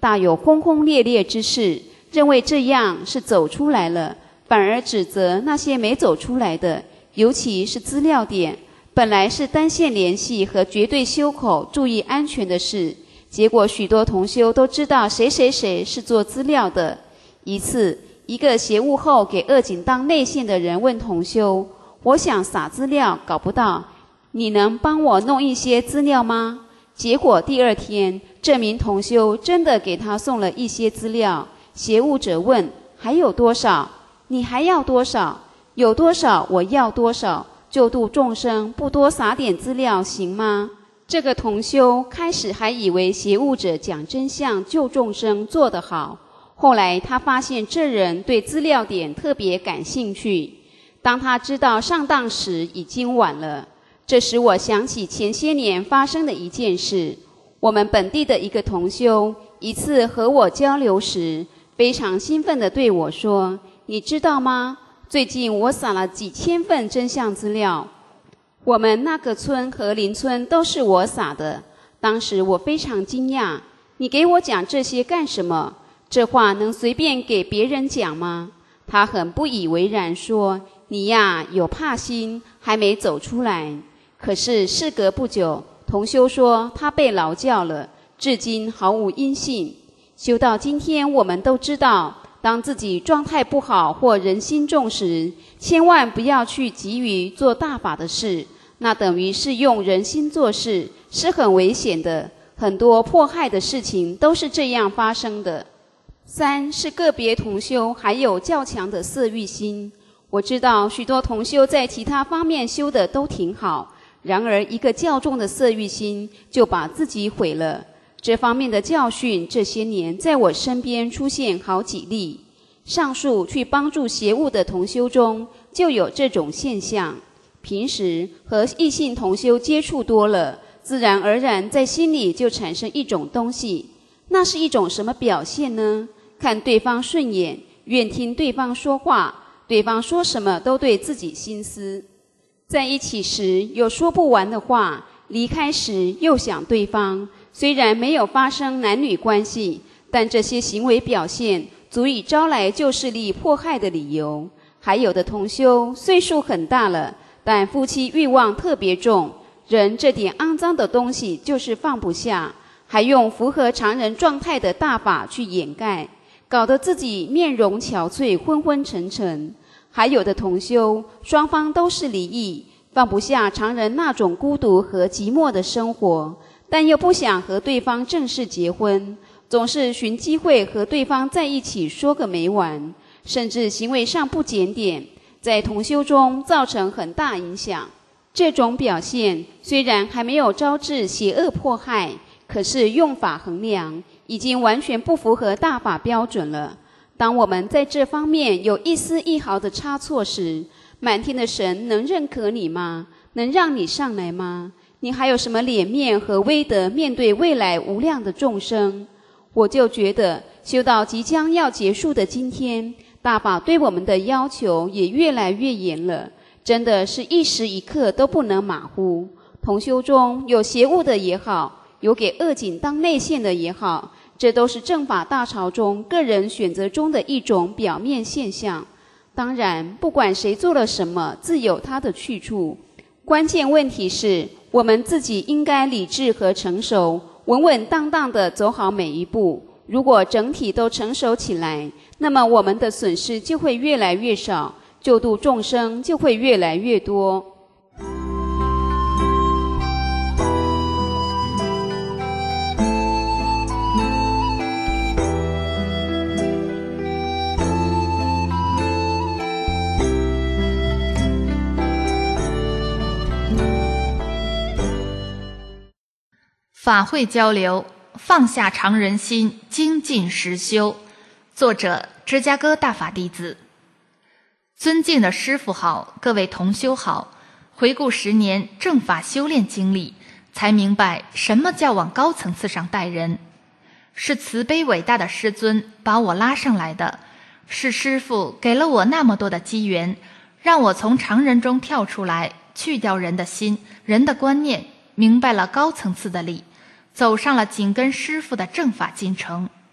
大有轰轰烈烈之势，认为这样是走出来了，反而指责那些没走出来的，尤其是资料点，本来是单线联系和绝对修口注意安全的事，结果许多同修都知道谁谁谁是做资料的。一次，一个邪物后给二井当内线的人问同修，我想撒资料搞不到，你能帮我弄一些资料吗？结果第二天，这名同修真的给他送了一些资料。邪物者问，还有多少？你还要多少？有多少我要多少，救度众生不多撒点资料行吗？这个同修开始还以为邪物者讲真相救众生做得好，后来他发现这人对资料点特别感兴趣。当他知道上当时已经晚了，这使我想起前些年发生的一件事。我们本地的一个同修一次和我交流时，非常兴奋地对我说，你知道吗？最近我撒了几千份真相资料，我们那个村和邻村都是我撒的。当时我非常惊讶，你给我讲这些干什么？这话能随便给别人讲吗？他很不以为然说，你呀有怕心，还没走出来。可是事隔不久，同修说他被劳教了，至今毫无音信。修到今天，我们都知道，当自己状态不好或人心重时，千万不要去急于做大法的事，那等于是用人心做事，是很危险的。很多迫害的事情都是这样发生的。三是个别同修还有较强的色欲心。我知道许多同修在其他方面修的都挺好，然而一个较重的色欲心就把自己毁了。这方面的教训这些年在我身边出现好几例。上述去帮助邪物的同修中就有这种现象。平时和异性同修接触多了，自然而然在心里就产生一种东西。那是一种什么表现呢？看对方顺眼，愿听对方说话，对方说什么都对自己心思。在一起时有说不完的话，离开时又想对方。虽然没有发生男女关系，但这些行为表现足以招来旧势力迫害的理由。还有的同修岁数很大了，但夫妻欲望特别重，人这点肮脏的东西就是放不下，还用符合常人状态的大法去掩盖，搞得自己面容憔悴，昏昏沉沉。还有的同修双方都是离异，放不下常人那种孤独和寂寞的生活，但又不想和对方正式结婚，总是寻机会和对方在一起说个没完，甚至行为上不检点，在同修中造成很大影响。这种表现虽然还没有招致邪恶迫害，可是用法衡量已经完全不符合大法标准了。当我们在这方面有一丝一毫的差错时，满天的神能认可你吗？能让你上来吗？你还有什么脸面和威德面对未来无量的众生？我就觉得修到即将要结束的今天，大法对我们的要求也越来越严了，真的是一时一刻都不能马虎。同修中有邪物的也好，有给恶境当内线的也好，这都是正法大潮中个人选择中的一种表面现象。当然，不管谁做了什么，自有他的去处。关键问题是，我们自己应该理智和成熟，稳稳当当地走好每一步。如果整体都成熟起来，那么我们的损失就会越来越少，救度众生就会越来越多。 法会交流，放下常人心，精进实修。作者：芝加哥大法弟子。尊敬的师父好，各位同修好。回顾十年正法修炼经历，才明白什么叫往高层次上带人。是慈悲伟大的师尊把我拉上来的，是师父给了我那么多的机缘，让我从常人中跳出来，去掉人的心、人的观念，明白了高层次的理，走上了紧跟师父的正法进程。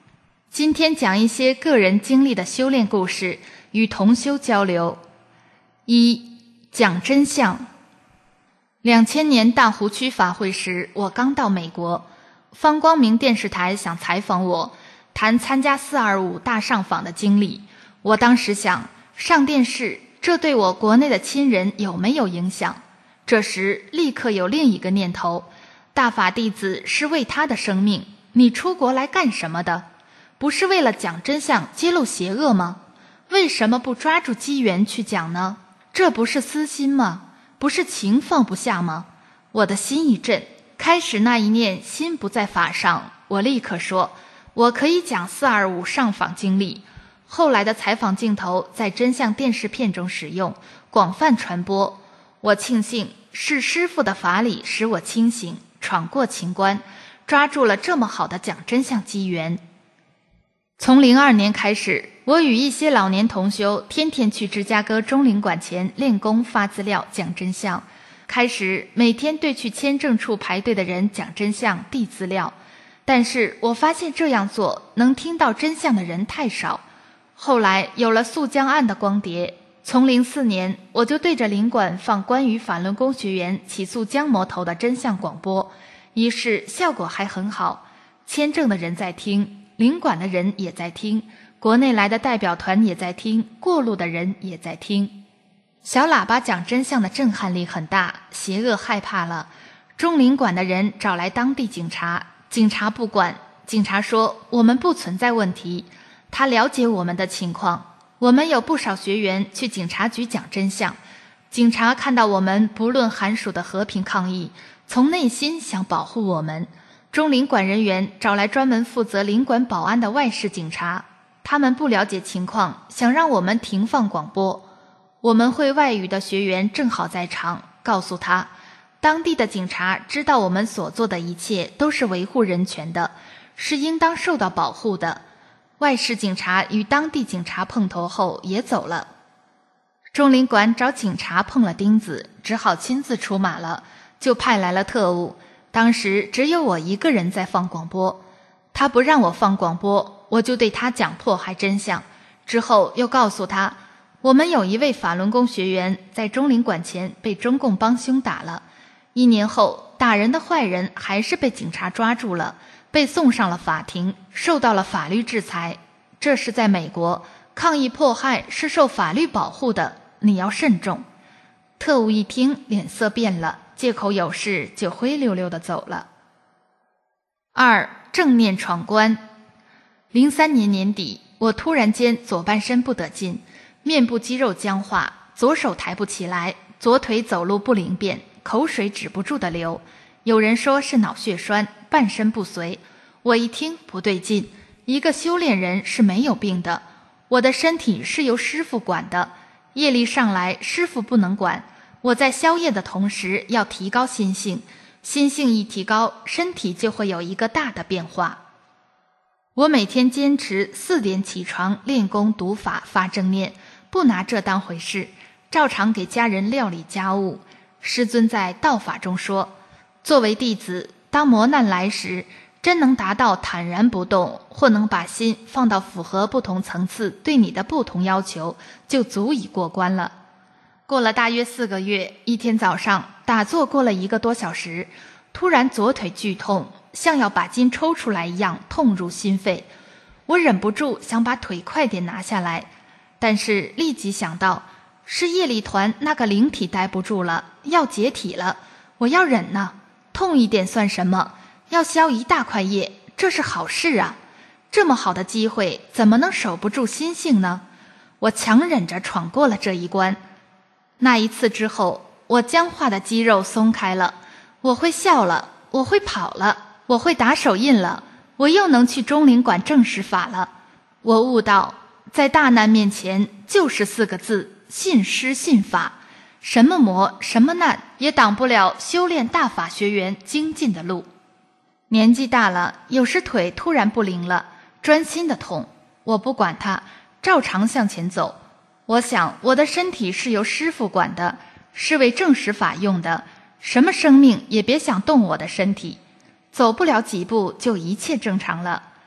今天讲一些个人经历的修炼故事，与同修交流。一、讲真相。两千年大湖区法会时，我刚到美国，方光明电视台想采访我，谈参加四二五大上访的经历。我当时想，上电视，这对我国内的亲人有没有影响？这时立刻有另一个念头，大法弟子是为他的生命，你出国来干什么的？不是为了讲真相，揭露邪恶吗？为什么不抓住机缘去讲呢？这不是私心吗？不是情放不下吗？我的心一震，开始那一念心不在法上，我立刻说，我可以讲四二五上访经历。后来的采访镜头在真相电视片中使用，广泛传播。我庆幸是师父的法理使我清醒，闯过情关，抓住了这么好的讲真相机缘。从零二年开始，我与一些老年同修天天去芝加哥中领馆前练功发资料讲真相，开始每天对去签证处排队的人讲真相递资料，但是我发现这样做能听到真相的人太少。后来有了溯江案的光碟，从零四年我就对着领馆放关于法轮功学员起诉江魔头的真相广播，于是效果还很好，签证的人在听，领馆的人也在听，国内来的代表团也在听，过路的人也在听。小喇叭讲真相的震撼力很大，邪恶害怕了。中领馆的人找来当地警察，警察不管，警察说我们不存在问题。他了解我们的情况，我们有不少学员去警察局讲真相，警察看到我们不论寒暑的和平抗议，从内心想保护我们。中领馆人员找来专门负责领馆保安的外事警察，他们不了解情况，想让我们停放广播。我们会外语的学员正好在场，告诉他，当地的警察知道我们所做的一切都是维护人权的，是应当受到保护的。外事警察与当地警察碰头后也走了。中领馆找警察碰了钉子，只好亲自出马了，就派来了特务。当时只有我一个人在放广播，他不让我放广播，我就对他讲迫害真相。之后又告诉他，我们有一位法轮功学员在中领馆前被中共帮凶打了，一年后打人的坏人还是被警察抓住了，被送上了法庭，受到了法律制裁。这是在美国，抗议迫害是受法律保护的，你要慎重。特务一听脸色变了，借口有事就灰溜溜地走了。二、正念闯关。零三年年底，我突然间左半身不得劲，面部肌肉僵化，左手抬不起来，左腿走路不灵便，口水止不住的流。有人说是脑血栓，半身不遂。我一听不对劲，一个修炼人是没有病的，我的身体是由师父管的，业力上来师父不能管。我在消业的同时要提高心性，心性一提高，身体就会有一个大的变化。我每天坚持四点起床练功读法发正念，不拿这当回事，照常给家人料理家务。师尊在道法中说，作为弟子，当磨难来时，真能达到坦然不动，或能把心放到符合不同层次对你的不同要求，就足以过关了。过了大约四个月，一天早上打坐过了一个多小时，突然左腿剧痛，像要把筋抽出来一样痛入心肺。我忍不住想把腿快点拿下来，但是立即想到是业力团那个灵体待不住了，要解体了，我要忍呢，痛一点算什么，要消一大块业，这是好事啊，这么好的机会怎么能守不住心性呢？我强忍着闯过了这一关。那一次之后，我僵化的肌肉松开了，我会笑了，我会跑了，我会打手印了，我又能去中领馆正式法了。我悟到，在大难面前就是四个字，信师信法，什么魔什么难也挡不了修炼大法学员精进的路。年纪大了，有时腿突然不灵了，专心的痛，我不管它，照常向前走。我想我的身体是由师父管的，是为正实法用的，什么生命也别想动我的身体。走不了几步就一切正常了。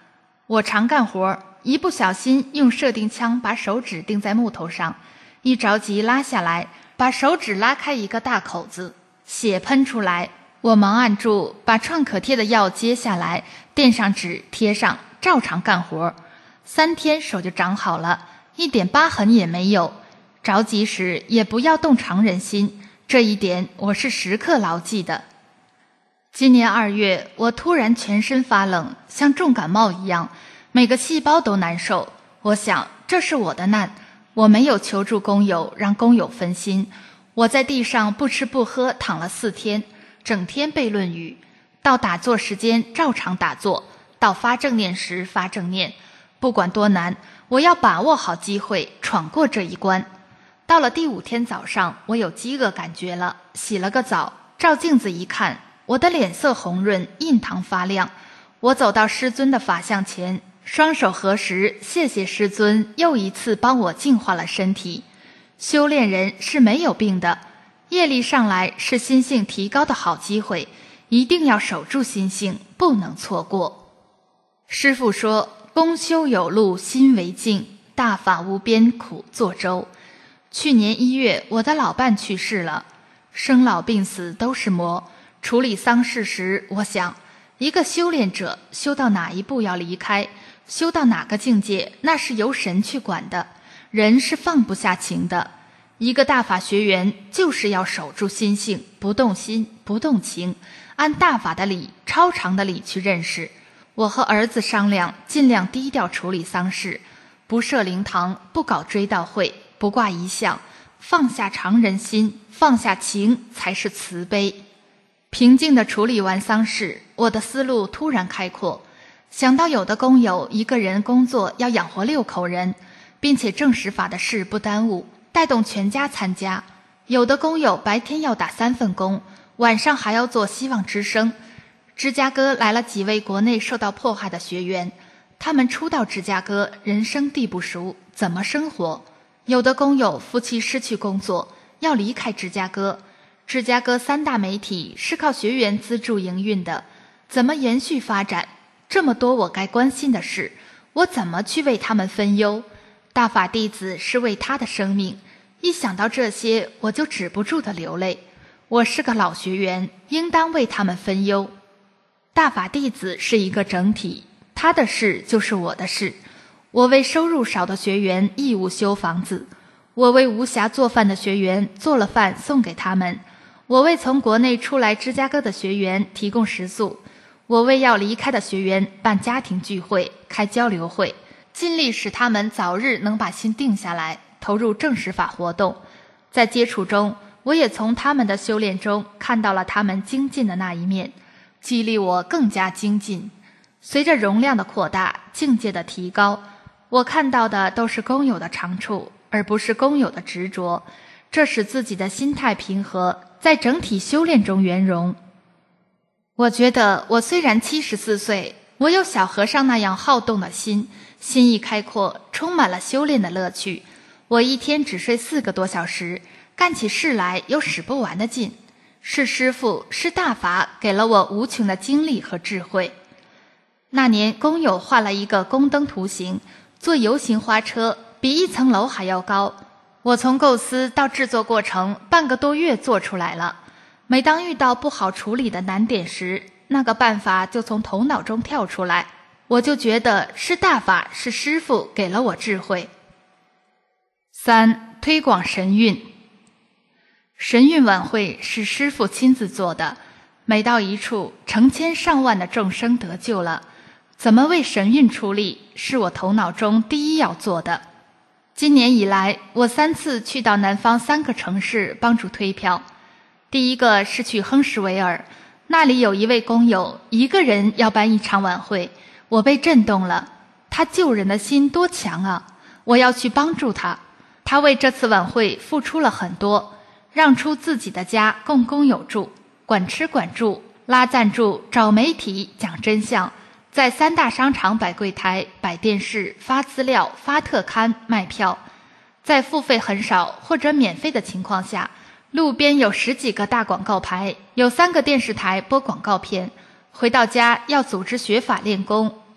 我常干活，一不小心用射钉枪把手指钉在木头上，一着急拉下来，把手指拉开一个大口子，血喷出来。我忙按住，把创可贴的药揭下来，垫上纸贴上，照常干活。三天手就长好了，一点疤痕也没有。着急时也不要动常人心，这一点我是时刻牢记的。今年二月，我突然全身发冷，像重感冒一样，每个细胞都难受。我想这是我的难，我没有求助工友，让工友分心。我在地上不吃不喝躺了四天，整天背论语，到打坐时间照常打坐，到发正念时发正念。不管多难，我要把握好机会，闯过这一关。到了第五天早上，我有饥饿感觉了，洗了个澡，照镜子一看，我的脸色红润，印堂发亮。我走到师尊的法像前，双手合十，谢谢师尊又一次帮我净化了身体。修炼人是没有病的，业力上来是心性提高的好机会，一定要守住心性，不能错过。师父说，功修有路心为镜，大法无边苦作舟。去年一月，我的老伴去世了。生老病死都是魔。处理丧事时，我想，一个修炼者修到哪一步要离开，修到哪个境界，那是由神去管的，人是放不下情的。一个大法学员就是要守住心性，不动心，不动情，按大法的理，超常的理去认识。我和儿子商量，尽量低调处理丧事，不设灵堂，不搞追悼会，不挂遗像，放下常人心，放下情才是慈悲。平静地处理完丧事，我的思路突然开阔，想到有的工友一个人工作要养活六口人，并且正实法的事不耽误，带动全家参加。有的工友白天要打三份工，晚上还要做希望之声。芝加哥来了几位国内受到迫害的学员，他们初到芝加哥，人生地不熟，怎么生活？有的工友夫妻失去工作，要离开芝加哥。芝加哥三大媒体是靠学员资助营运的，怎么延续发展？这么多我该关心的事，我怎么去为他们分忧？大法弟子是为他的生命，一想到这些，我就止不住的流泪。我是个老学员，应当为他们分忧。大法弟子是一个整体，他的事就是我的事。我为收入少的学员义务修房子，我为无暇做饭的学员做了饭送给他们，我为从国内出来芝加哥的学员提供食宿，我为要离开的学员办家庭聚会，开交流会，尽力使他们早日能把心定下来，投入正实法活动。在接触中，我也从他们的修炼中看到了他们精进的那一面，激励我更加精进。随着容量的扩大，境界的提高，我看到的都是工友的长处，而不是工友的执着，这使自己的心态平和，在整体修炼中圆融。我觉得我虽然七十四岁，我有小和尚那样好动的心，心意开阔，充满了修炼的乐趣。我一天只睡四个多小时，干起事来有使不完的劲。是师父，是大法给了我无穷的精力和智慧。那年工友画了一个宫灯图形，做游行花车，比一层楼还要高。我从构思到制作过程半个多月做出来了。每当遇到不好处理的难点时，那个办法就从头脑中跳出来，我就觉得是大法，是师父给了我智慧。三、推广神韵。神韵晚会是师父亲自做的，每到一处，成千上万的众生得救了。怎么为神韵出力，是我头脑中第一要做的。今年以来，我三次去到南方三个城市帮助推票。第一个是去亨什维尔，那里有一位工友一个人要办一场晚会，我被震动了。他救人的心多强啊！我要去帮助他。他为这次晚会付出了很多，让出自己的家供工友住，管吃管住，拉赞助，找媒体讲真相，在三大商场摆柜台，摆电视，发资料，发特刊，卖票。在付费很少或者免费的情况下，路边有十几个大广告牌，有三个电视台播广告片。回到家要组织学法练功，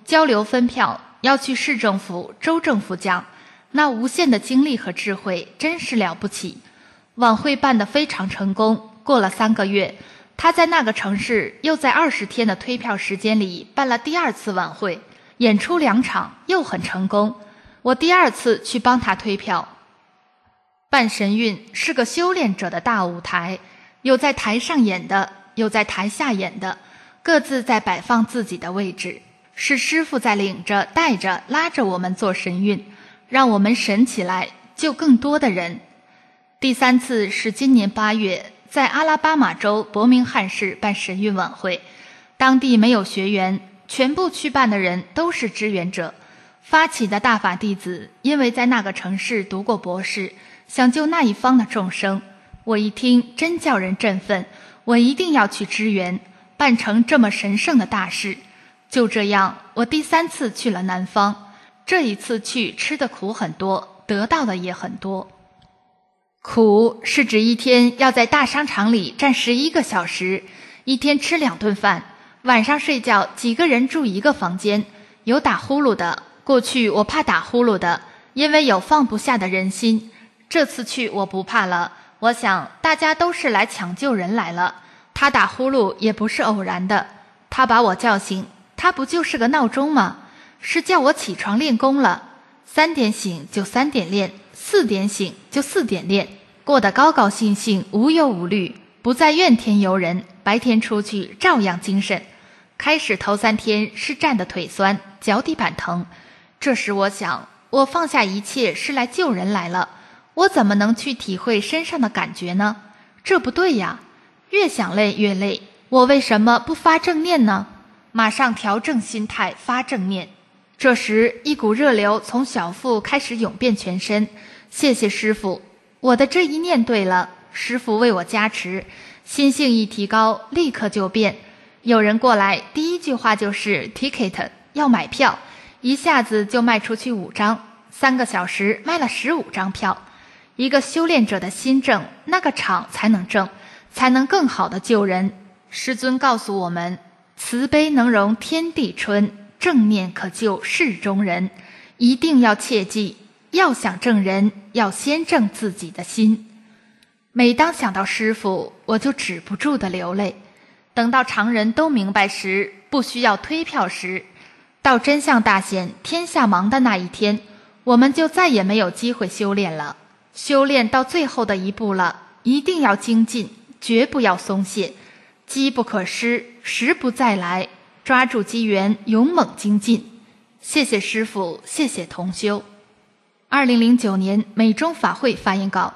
交流分票，要去市政府、州政府讲，那无限的精力和智慧真是了不起。晚会办得非常成功，过了三个月，他在那个城市又在二十天的推票时间里办了第二次晚会，演出两场又很成功。我第二次去帮他推票。办神韵是个修炼者的大舞台，有在台上演的，有在台下演的，各自在摆放自己的位置，是师父在领着带着拉着我们做神韵，让我们神起来，救更多的人。第三次是今年八月，在阿拉巴马州伯明翰市办神韵晚会，当地没有学员，全部去办的人都是支援者。发起的大法弟子因为在那个城市读过博士，想救那一方的众生。我一听真叫人振奋，我一定要去支援，办成这么神圣的大事。就这样，我第三次去了南方。这一次去吃的苦很多，得到的也很多。苦是指一天要在大商场里站十一个小时，一天吃两顿饭，晚上睡觉几个人住一个房间，有打呼噜的。过去我怕打呼噜的，因为有放不下的人心。这次去我不怕了，我想大家都是来抢救人来了。他打呼噜也不是偶然的，他把我叫醒，他不就是个闹钟吗？是叫我起床练功了。三点醒就三点练，四点醒就四点练，过得高高兴兴，无忧无虑，不再怨天尤人，白天出去照样精神。开始头三天是站得腿酸，脚底板疼。这时我想，我放下一切是来救人来了，我怎么能去体会身上的感觉呢？这不对呀，越想累越累，我为什么不发正念呢？马上调整心态，发正念。这时一股热流从小腹开始涌遍全身，谢谢师父，我的这一念对了，师父为我加持，心性一提高，立刻就变。有人过来，第一句话就是 ticket， 要买票，一下子就卖出去五张，三个小时卖了十五张票。一个修炼者的心正，那个场才能正，才能更好的救人。师尊告诉我们，慈悲能容天地春，正念可救世中人。一定要切记，要想正人，要先正自己的心。每当想到师父，我就止不住的流泪。等到常人都明白时，不需要推票时，到真相大显，天下忙的那一天，我们就再也没有机会修炼了。修炼到最后的一步了，一定要精进，绝不要松懈。机不可失，时不再来，抓住机缘，勇猛精进。谢谢师父，谢谢同修。二零零九年美中法会发言稿。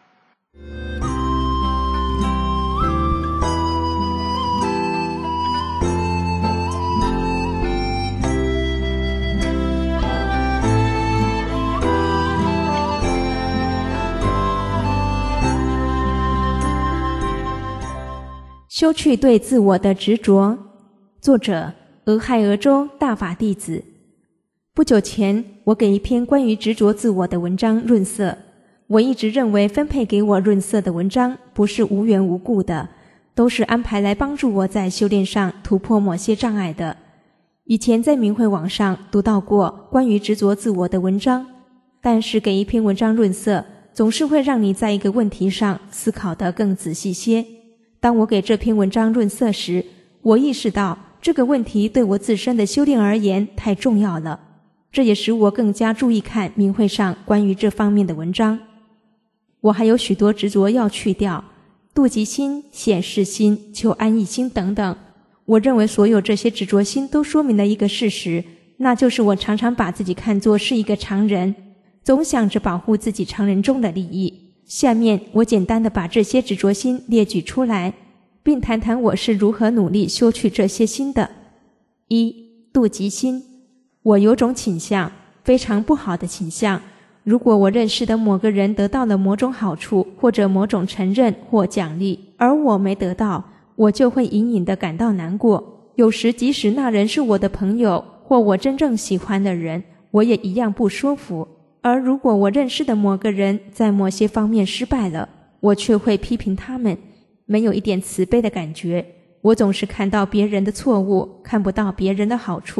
修去对自我的执着。作者：俄亥俄州大法弟子。不久前，我给一篇关于执着自我的文章润色。我一直认为分配给我润色的文章不是无缘无故的，都是安排来帮助我在修炼上突破某些障碍的。以前在明慧网上读到过关于执着自我的文章，但是给一篇文章润色，总是会让你在一个问题上思考得更仔细些。当我给这篇文章润色时，我意识到这个问题对我自身的修炼而言太重要了，这也使我更加注意看明慧上关于这方面的文章。我还有许多执着要去掉，妒忌心、显示心、求安逸心等等。我认为所有这些执着心都说明了一个事实，那就是我常常把自己看作是一个常人，总想着保护自己常人中的利益。下面我简单的把这些执着心列举出来，并谈谈我是如何努力修去这些心的。一、妒忌心。我有种倾向，非常不好的倾向，如果我认识的某个人得到了某种好处或者某种承认或奖励，而我没得到，我就会隐隐地感到难过。有时即使那人是我的朋友或我真正喜欢的人，我也一样不舒服。而如果我认识的某个人在某些方面失败了，我却会批评他们，没有一点慈悲的感觉。我总是看到别人的错误，看不到别人的好处，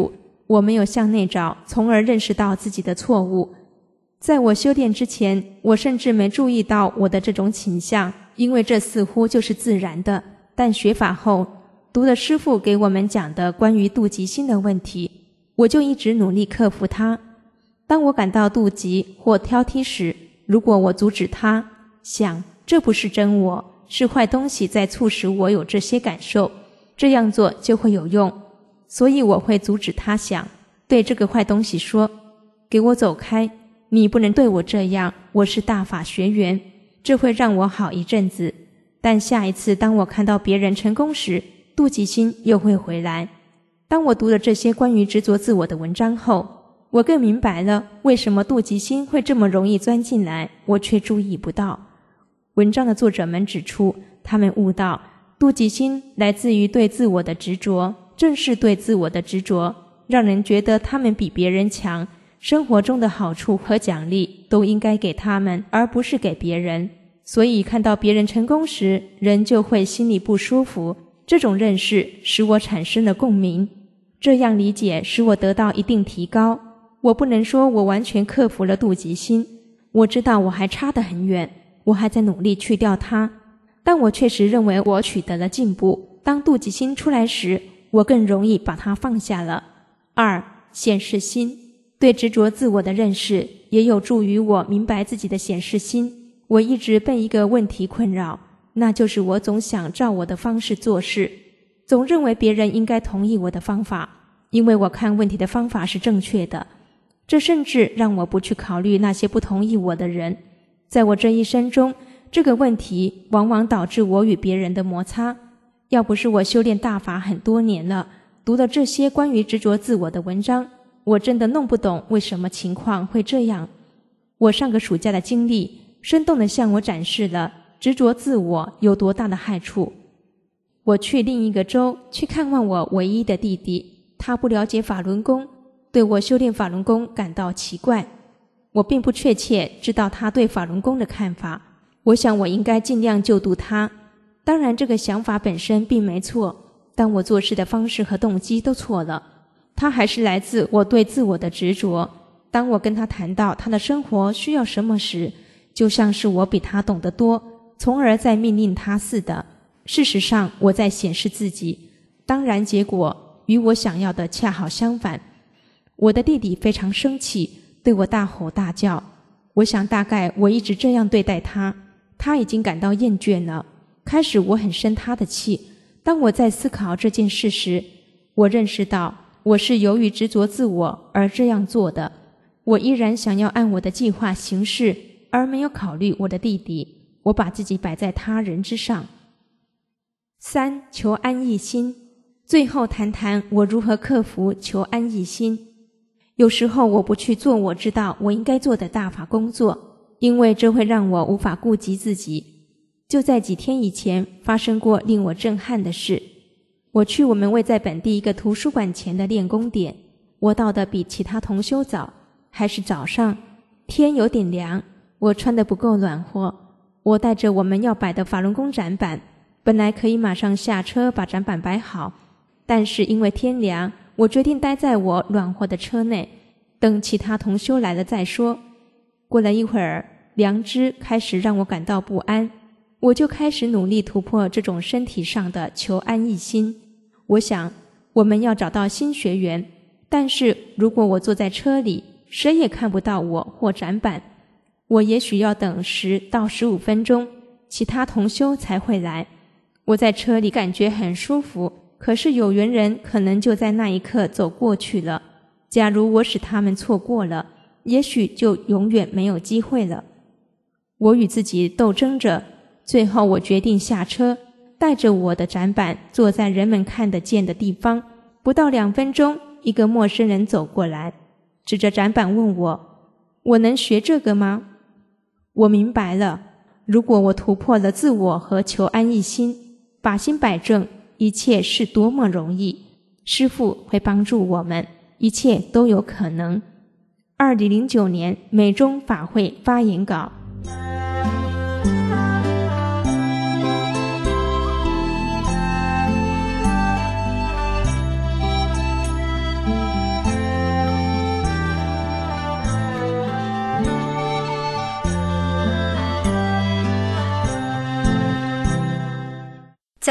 我没有向内找，从而认识到自己的错误。在我修炼之前，我甚至没注意到我的这种倾向，因为这似乎就是自然的。但学法后，读了师父给我们讲的关于妒忌心的问题，我就一直努力克服它。当我感到妒忌或挑剔时，如果我阻止它，想这不是真我，是坏东西在促使我有这些感受，这样做就会有用。所以我会阻止他想，对这个坏东西说，给我走开，你不能对我这样，我是大法学员。这会让我好一阵子，但下一次当我看到别人成功时，妒忌心又会回来。当我读了这些关于执着自我的文章后，我更明白了为什么妒忌心会这么容易钻进来，我却注意不到。文章的作者们指出，他们悟到妒忌心来自于对自我的执着，正是对自我的执着让人觉得他们比别人强，生活中的好处和奖励都应该给他们，而不是给别人。所以看到别人成功时，人就会心里不舒服。这种认识使我产生了共鸣，这样理解使我得到一定提高。我不能说我完全克服了妒忌心，我知道我还差得很远，我还在努力去掉它，但我确实认为我取得了进步。当妒忌心出来时，我更容易把它放下了。二、显示心。对执着自我的认识也有助于我明白自己的显示心。我一直被一个问题困扰，那就是我总想照我的方式做事，总认为别人应该同意我的方法，因为我看问题的方法是正确的。这甚至让我不去考虑那些不同意我的人。在我这一生中，这个问题往往导致我与别人的摩擦。要不是我修炼大法很多年了，读了这些关于执着自我的文章，我真的弄不懂为什么情况会这样。我上个暑假的经历生动地向我展示了执着自我有多大的害处。我去另一个州去看望我唯一的弟弟，他不了解法轮功，对我修炼法轮功感到奇怪。我并不确切知道他对法轮功的看法，我想我应该尽量救度他。当然这个想法本身并没错，但我做事的方式和动机都错了。它还是来自我对自我的执着。当我跟他谈到他的生活需要什么时，就像是我比他懂得多，从而在命令他似的。事实上我在显示自己，当然结果与我想要的恰好相反。我的弟弟非常生气，对我大吼大叫。我想大概我一直这样对待他，他已经感到厌倦了。开始我很生他的气，当我在思考这件事时，我认识到我是由于执着自我而这样做的。我依然想要按我的计划行事，而没有考虑我的弟弟，我把自己摆在他人之上。三、求安逸心。最后谈谈我如何克服求安逸心。有时候我不去做我知道我应该做的大法工作，因为这会让我无法顾及自己。就在几天以前发生过令我震撼的事。我去我们位在本地一个图书馆前的练功点，我到的比其他同修早，还是早上，天有点凉，我穿得不够暖和。我带着我们要摆的法轮功展板，本来可以马上下车把展板摆好，但是因为天凉，我决定待在我暖和的车内，等其他同修来了再说。过了一会儿，良知开始让我感到不安，我就开始努力突破这种身体上的求安逸心。我想，我们要找到新学员，但是如果我坐在车里，谁也看不到我或展板，我也许要等十到十五分钟，其他同修才会来。我在车里感觉很舒服，可是有缘人可能就在那一刻走过去了。假如我使他们错过了，也许就永远没有机会了。我与自己斗争着，最后我决定下车，带着我的展板坐在人们看得见的地方。不到两分钟，一个陌生人走过来，指着展板问我，我能学这个吗？我明白了，如果我突破了自我和求安逸心，把心摆正，一切是多么容易。师父会帮助我们，一切都有可能。二零零九年美中法会发言稿。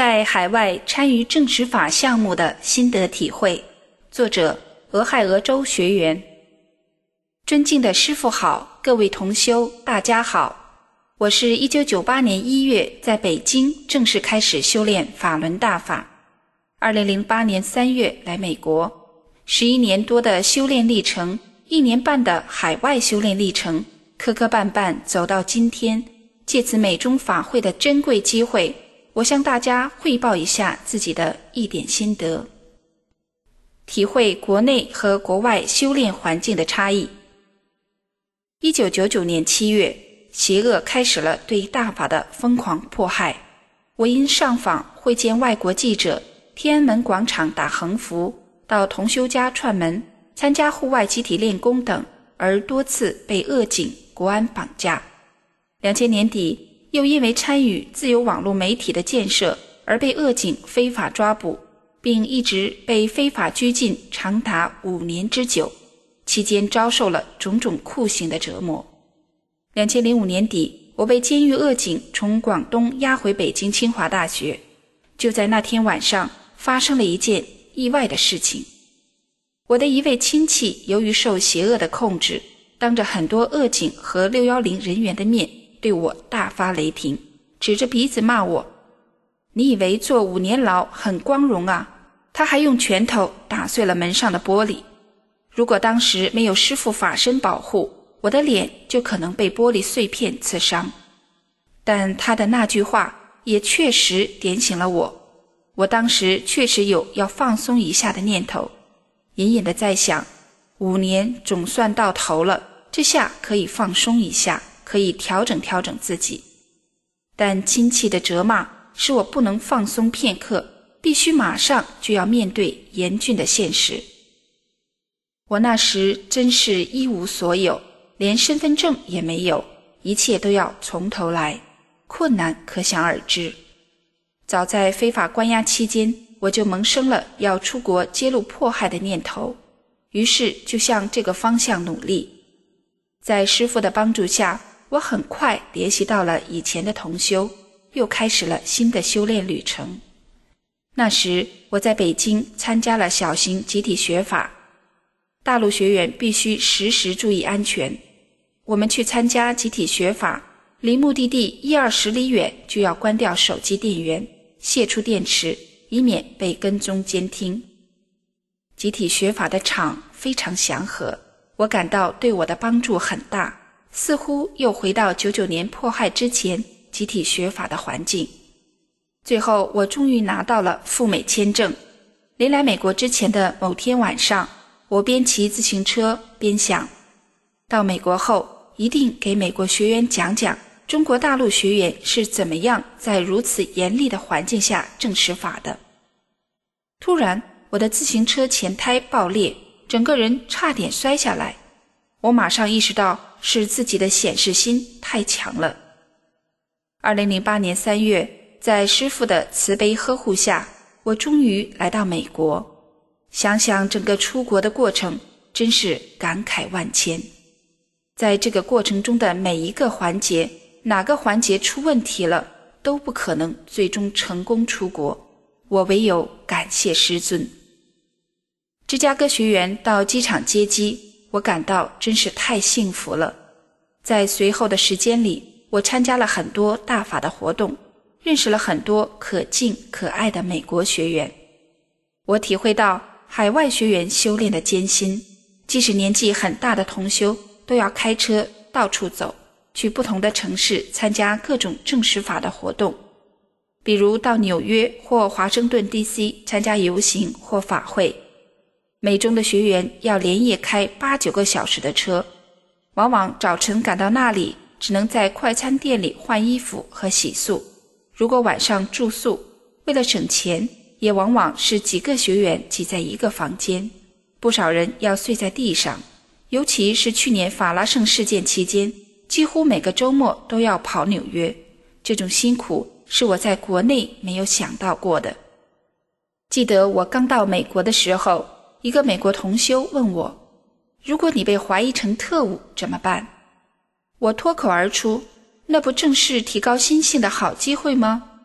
在海外参与正实法项目的心得体会，作者俄亥俄州学员。尊敬的师父好，各位同修大家好，我是一九九八年一月在北京正式开始修炼法轮大法，二零零八年三月来美国，十一年多的修炼历程，一年半的海外修炼历程，磕磕绊绊走到今天，借此美中法会的珍贵机会，我向大家汇报一下自己的一点心得，体会国内和国外修炼环境的差异。一九九九年七月，邪恶开始了对大法的疯狂迫害。我因上访会见外国记者，天安门广场打横幅，到同修家串门，参加户外集体练功等，而多次被恶警、国安绑架。两千年底，又因为参与自由网络媒体的建设而被恶警非法抓捕，并一直被非法拘禁长达五年之久，期间遭受了种种酷刑的折磨。两千零五年底，我被监狱恶警从广东押回北京清华大学。就在那天晚上，发生了一件意外的事情。我的一位亲戚由于受邪恶的控制，当着很多恶警和六一零人员的面对我大发雷霆，指着鼻子骂我：你以为坐五年牢很光荣啊？他还用拳头打碎了门上的玻璃。如果当时没有师父法身保护，我的脸就可能被玻璃碎片刺伤。但他的那句话也确实点醒了我，我当时确实有要放松一下的念头，隐隐的在想，五年总算到头了，这下可以放松一下，可以调整调整自己。但亲戚的责骂使我不能放松片刻，必须马上就要面对严峻的现实。我那时真是一无所有，连身份证也没有，一切都要从头来，困难可想而知。早在非法关押期间，我就萌生了要出国揭露迫害的念头，于是就向这个方向努力。在师父的帮助下，我很快联系到了以前的同修，又开始了新的修炼旅程。那时我在北京参加了小型集体学法，大陆学员必须时时注意安全。我们去参加集体学法，离目的地一二十里远就要关掉手机电源，卸出电池，以免被跟踪监听。集体学法的场非常祥和，我感到对我的帮助很大，似乎又回到九九年迫害之前集体学法的环境。最后我终于拿到了赴美签证。临来美国之前的某天晚上，我边骑自行车边想，到美国后一定给美国学员讲讲中国大陆学员是怎么样在如此严厉的环境下证实法的。突然我的自行车前胎爆裂，整个人差点摔下来。我马上意识到是自己的显示心太强了。二零零八年三月，在师父的慈悲呵护下，我终于来到美国。想想整个出国的过程，真是感慨万千。在这个过程中的每一个环节，哪个环节出问题了，都不可能最终成功出国，我唯有感谢师尊。芝加哥学员到机场接机，我感到真是太幸福了。在随后的时间里，我参加了很多大法的活动，认识了很多可敬可爱的美国学员。我体会到海外学员修炼的艰辛，即使年纪很大的同修都要开车到处走，去不同的城市参加各种证实法的活动，比如到纽约或华盛顿 D C 参加游行或法会。美中的学员要连夜开八九个小时的车，往往早晨赶到那里，只能在快餐店里换衣服和洗漱。如果晚上住宿，为了省钱，也往往是几个学员挤在一个房间，不少人要睡在地上。尤其是去年法拉盛事件期间，几乎每个周末都要跑纽约，这种辛苦是我在国内没有想到过的。记得我刚到美国的时候，一个美国同修问我，如果你被怀疑成特务怎么办？我脱口而出，那不正是提高心性的好机会吗？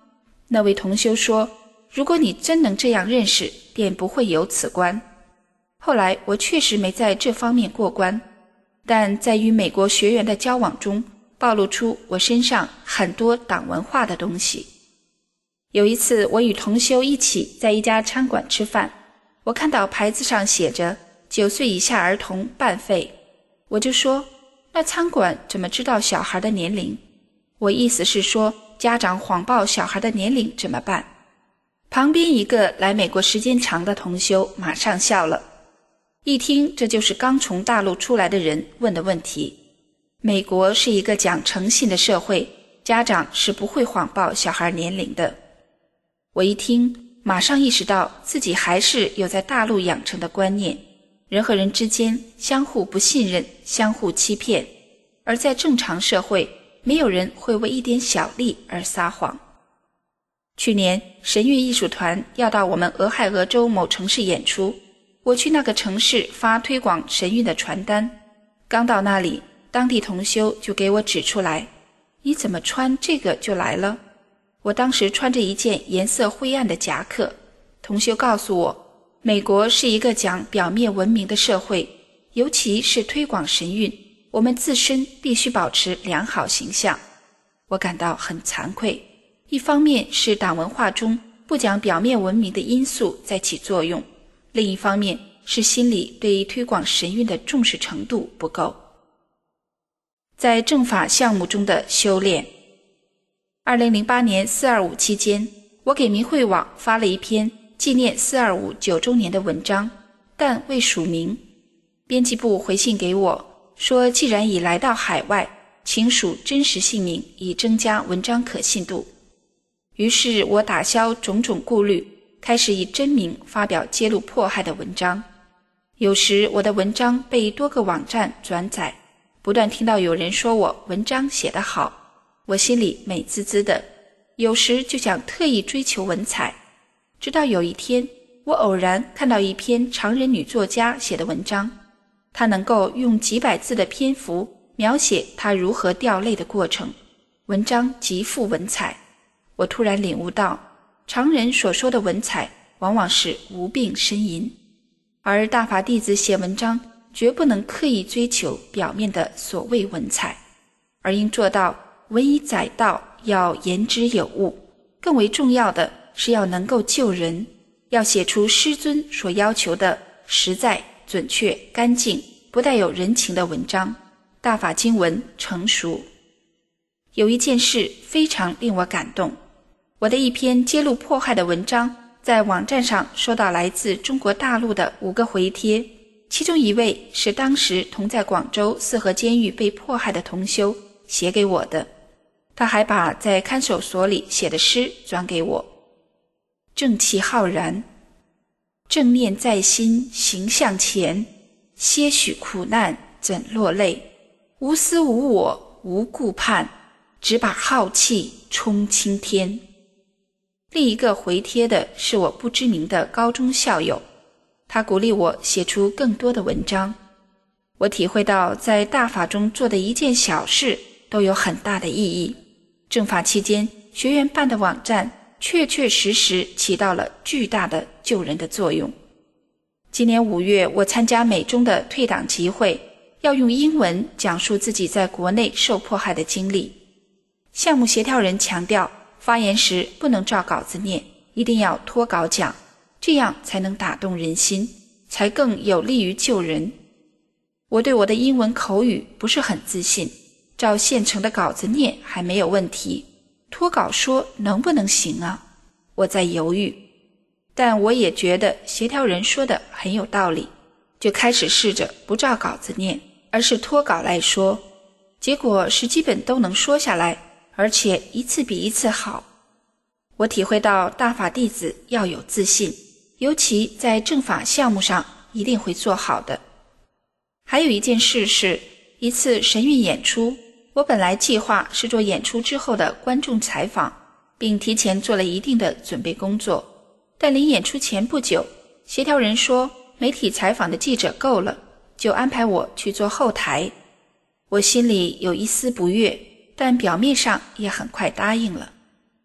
那位同修说，如果你真能这样认识，便不会有此关。后来我确实没在这方面过关，但在与美国学员的交往中，暴露出我身上很多党文化的东西。有一次我与同修一起在一家餐馆吃饭，我看到牌子上写着九岁以下儿童半费，我就说，那餐馆怎么知道小孩的年龄？我意思是说，家长谎报小孩的年龄怎么办？旁边一个来美国时间长的同修马上笑了，一听这就是刚从大陆出来的人问的问题。美国是一个讲诚信的社会，家长是不会谎报小孩年龄的。我一听，马上意识到自己还是有在大陆养成的观念，人和人之间相互不信任，相互欺骗，而在正常社会，没有人会为一点小利而撒谎。去年神韵艺术团要到我们俄亥俄州某城市演出，我去那个城市发推广神韵的传单，刚到那里，当地同修就给我指出来，你怎么穿这个就来了？我当时穿着一件颜色灰暗的夹克，同修告诉我，美国是一个讲表面文明的社会，尤其是推广神韵，我们自身必须保持良好形象。我感到很惭愧，一方面是党文化中不讲表面文明的因素在起作用，另一方面是心里对推广神韵的重视程度不够。在正法项目中的修炼，二零零八年四二五期间，我给明慧网发了一篇纪念四二五九周年的文章，但未署名。编辑部回信给我说，既然已来到海外，请署真实姓名，以增加文章可信度。于是我打消种种顾虑，开始以真名发表揭露迫害的文章。有时我的文章被多个网站转载，不断听到有人说我文章写得好，我心里美滋滋的，有时就想特意追求文采。直到有一天，我偶然看到一篇常人女作家写的文章，她能够用几百字的篇幅描写她如何掉泪的过程，文章极富文采。我突然领悟到，常人所说的文采往往是无病呻吟，而大法弟子写文章绝不能刻意追求表面的所谓文采，而应做到文以载道，要言之有物。更为重要的是要能够救人，要写出师尊所要求的实在、准确、干净，不带有人情的文章，大法经文成熟。有一件事非常令我感动，我的一篇揭露迫害的文章在网站上收到来自中国大陆的五个回帖，其中一位是当时同在广州四合监狱被迫害的同修写给我的，他还把在看守所里写的诗转给我。正气浩然，正念在心，行向前，些许苦难怎落泪，无私无我，无顾盼，只把浩气冲青天。另一个回帖的是我不知名的高中校友，他鼓励我写出更多的文章。我体会到在大法中做的一件小事都有很大的意义。正法期间，学员办的网站确确实实起到了巨大的救人的作用。今年五月，我参加美中的退党集会，要用英文讲述自己在国内受迫害的经历。项目协调人强调，发言时不能照稿子念，一定要脱稿讲，这样才能打动人心，才更有利于救人。我对我的英文口语不是很自信，照现成的稿子念还没有问题，脱稿说能不能行啊？我在犹豫，但我也觉得协调人说的很有道理，就开始试着不照稿子念，而是脱稿来说，结果是基本都能说下来，而且一次比一次好。我体会到大法弟子要有自信，尤其在正法项目上一定会做好的。还有一件事是，一次神韵演出，我本来计划是做演出之后的观众采访，并提前做了一定的准备工作，但临演出前不久，协调人说媒体采访的记者够了，就安排我去做后台。我心里有一丝不悦，但表面上也很快答应了。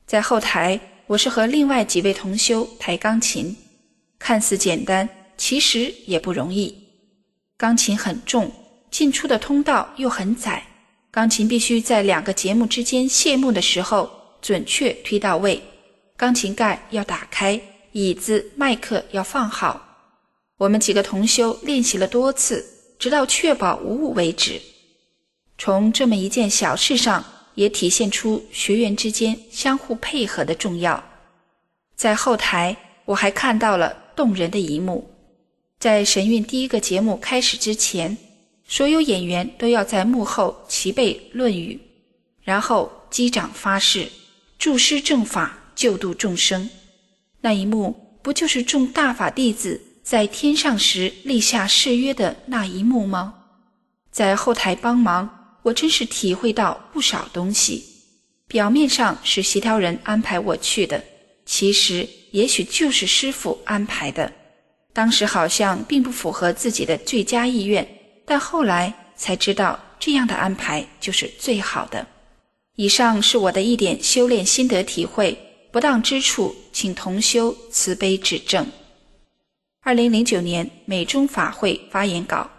在后台，我是和另外几位同修弹钢琴，看似简单，其实也不容易。钢琴很重，进出的通道又很窄，钢琴必须在两个节目之间谢幕的时候准确推到位，钢琴盖要打开，椅子、麦克要放好。我们几个同修练习了多次，直到确保无误为止。从这么一件小事上，也体现出学员之间相互配合的重要。在后台，我还看到了动人的一幕。在神韵第一个节目开始之前，所有演员都要在幕后齐背论语，然后击掌发誓，助师正法，救度众生。那一幕不就是众大法弟子在天上时立下誓约的那一幕吗？在后台帮忙，我真是体会到不少东西。表面上是协调人安排我去的，其实也许就是师父安排的。当时好像并不符合自己的最佳意愿，但后来才知道这样的安排就是最好的。以上是我的一点修炼心得体会，不当之处请同修慈悲指正。二零零九年美中法会发言稿。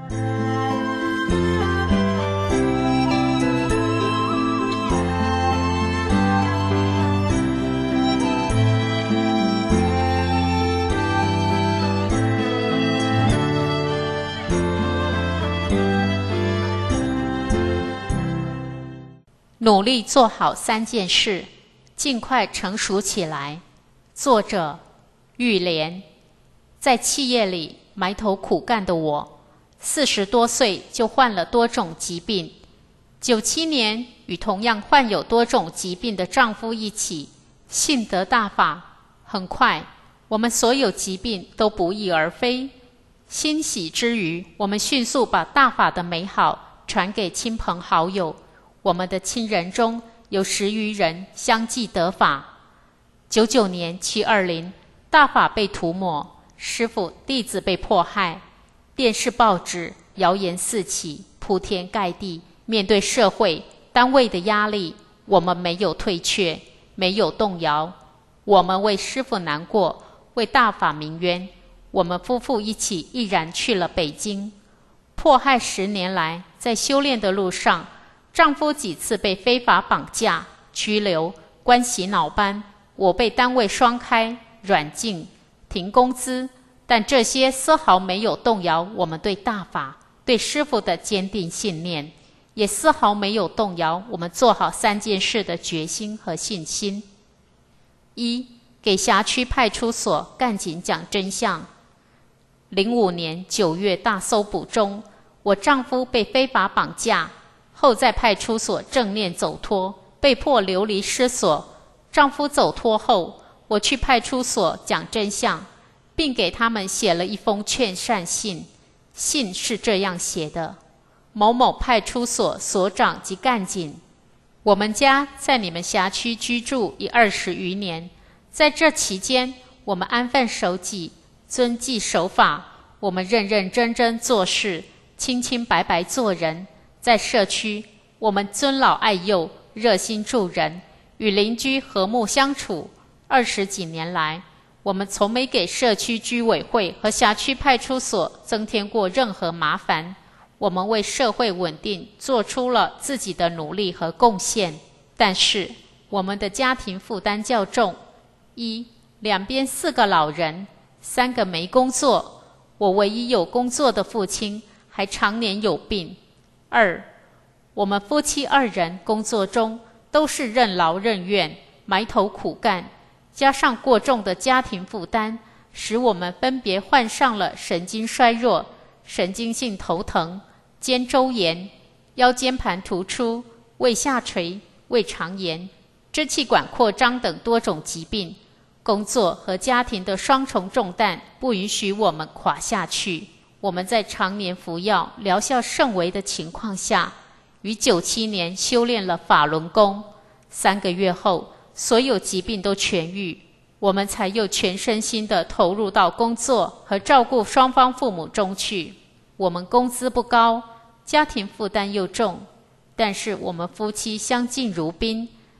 努力做好三件事，尽快成熟起来。作者玉莲。在企业里埋头苦干的我，四十多岁就患了多种疾病。九七年与同样患有多种疾病的丈夫一起信得大法，很快我们所有疾病都不翼而飞。欣喜之余，我们迅速把大法的美好传给亲朋好友。我们的亲人中有十余人相继得法。九九年七二零，大法被涂抹，师父弟子被迫害，电视报纸谣言四起，铺天盖地。面对社会单位的压力，我们没有退却，没有动摇。我们为师父难过，为大法鸣冤。我们夫妇一起毅然去了北京。迫害十年来，在修炼的路上，丈夫几次被非法绑架、拘留、关洗脑班，我被单位双开、软禁、停工资，但这些丝毫没有动摇我们对大法、对师父的坚定信念，也丝毫没有动摇我们做好三件事的决心和信心。一、给辖区派出所干警讲真相。零五年九月大搜捕中，我丈夫被非法绑架，后在派出所正念走脱，被迫流离失所。丈夫走脱后，我去派出所讲真相，并给他们写了一封劝善信。信是这样写的：某某派出所所长及干警，我们家在你们辖区居住已二十余年，在这期间，我们安分守己，遵纪守法，我们认认真真做事，清清白白做人。在社区，我们尊老爱幼，热心助人，与邻居和睦相处。二十几年来，我们从没给社区居委会和辖区派出所增添过任何麻烦。我们为社会稳定做出了自己的努力和贡献，但是我们的家庭负担较重。一、两边四个老人，三个没工作，我唯一有工作的父亲还常年有病。二、我们夫妻二人工作中都是任劳任怨，埋头苦干，加上过重的家庭负担，使我们分别患上了神经衰弱、神经性头疼、肩周炎、腰间盘突出、胃下垂、胃肠炎、支气管扩张等多种疾病。工作和家庭的双重重担不允许我们垮下去。我们在常年服药、疗效甚微的情况下，于九七年修炼了法轮功。三个月后，所有疾病都痊愈，我们才又全身心地投入到工作和照顾双方父母中去。我们工资不高，家庭负担又重，但是我们夫妻相敬如宾，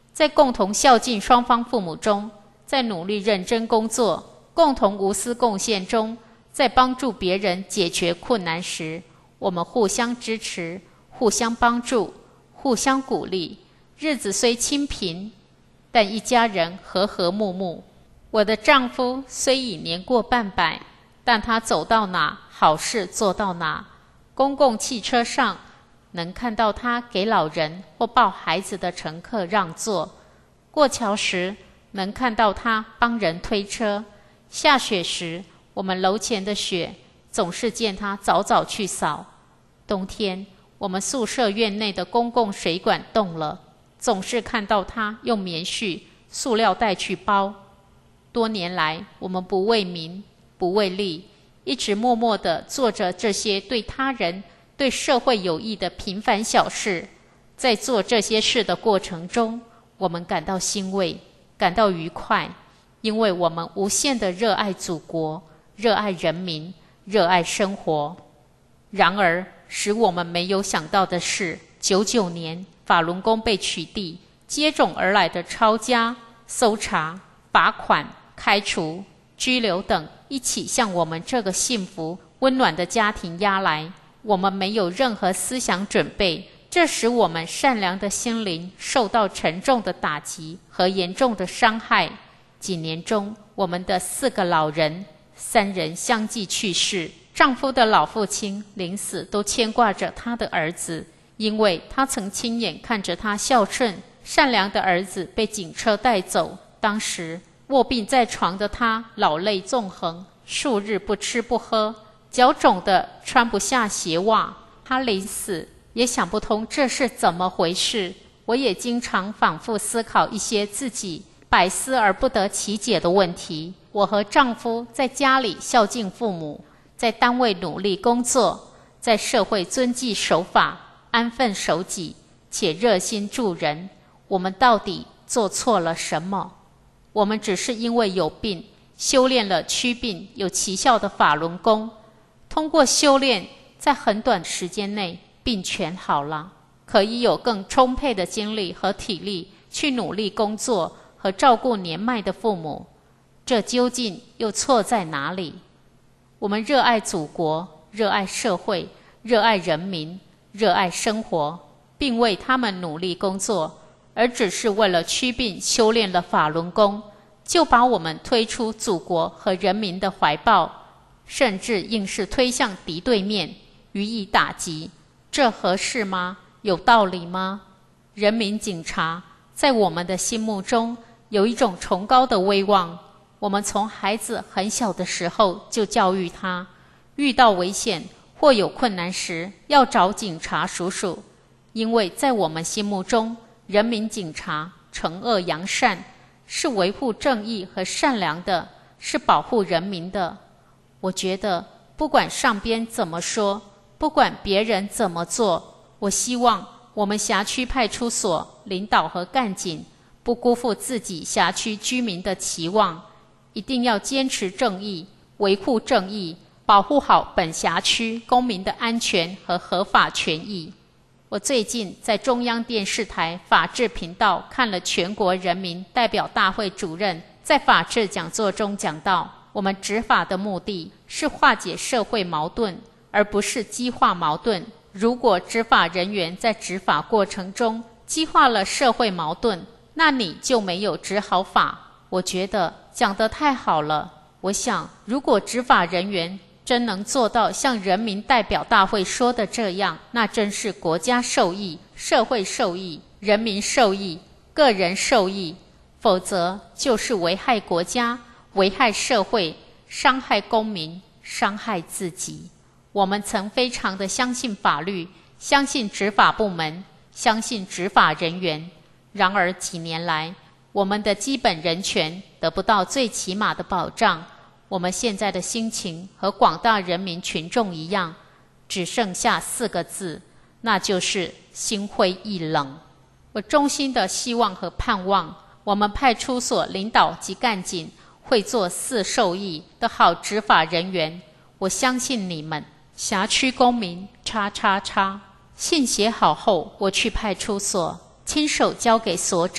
在共同孝敬双方父母中，在努力认真工作、共同无私贡献中，在帮助别人解决困难时，我们互相支持、互相帮助、互相鼓励。日子虽清贫，但一家人和和睦睦。我的丈夫虽已年过半百，但他走到哪，好事做到哪。公共汽车上能看到他给老人或抱孩子的乘客让座，过桥时能看到他帮人推车，下雪时我们楼前的雪总是见他早早去扫。冬天我们宿舍院内的公共水管冻了，总是看到他用棉絮、塑料袋去包。多年来，我们不为名，不为利，一直默默地做着这些对他人、对社会有益的平凡小事。在做这些事的过程中，我们感到欣慰，感到愉快，因为我们无限地热爱祖国，热爱人民，热爱生活。然而，使我们没有想到的是，九九年法轮功被取缔，接踵而来的抄家、搜查、罚款、开除、拘留等一起向我们这个幸福温暖的家庭压来，我们没有任何思想准备，这使我们善良的心灵受到沉重的打击和严重的伤害。几年中，我们的四个老人，三人相继去世。丈夫的老父亲临死都牵挂着他的儿子，因为他曾亲眼看着他孝顺善良的儿子被警车带走。当时卧病在床的他老泪纵横，数日不吃不喝，脚肿得穿不下鞋袜。他临死也想不通这是怎么回事。我也经常反复思考一些自己百思而不得其解的问题。我和丈夫在家里孝敬父母，在单位努力工作，在社会遵纪守法、安分守己，且热心助人。我们到底做错了什么？我们只是因为有病，修炼了祛病有奇效的法轮功，通过修炼，在很短时间内病全好了，可以有更充沛的精力和体力去努力工作和照顾年迈的父母。这究竟又错在哪里？我们热爱祖国，热爱社会，热爱人民，热爱生活，并为他们努力工作，而只是为了祛病修炼了法轮功，就把我们推出祖国和人民的怀抱，甚至硬是推向敌对面，予以打击。这合适吗？有道理吗？人民警察在我们的心目中有一种崇高的威望，我们从孩子很小的时候就教育他，遇到危险或有困难时要找警察叔叔，因为在我们心目中，人民警察惩恶扬善，是维护正义和善良的，是保护人民的。我觉得不管上边怎么说，不管别人怎么做，我希望我们辖区派出所领导和干警不辜负自己辖区居民的期望，一定要坚持正义，维护正义，保护好本辖区公民的安全和合法权益。我最近在中央电视台法治频道看了全国人民代表大会主任在法治讲座中讲到，我们执法的目的是化解社会矛盾，而不是激化矛盾。如果执法人员在执法过程中激化了社会矛盾，那你就没有执好法。我觉得讲得太好了。我想，如果执法人员真能做到像人民代表大会说的这样，那真是国家受益，社会受益，人民受益，个人受益。否则就是危害国家，危害社会，伤害公民，伤害自己。我们曾非常的相信法律，相信执法部门，相信执法人员。然而几年来，我们的基本人权得不到最起码的保障。我们现在的心情和广大人民群众一样，只剩下四个字，那就是心灰意冷。我衷心的希望和盼望，我们派出所领导及干警会做四受益的好执法人员。我相信你们，辖区公民叉叉叉。信写好后，我去派出所，亲手交给所长，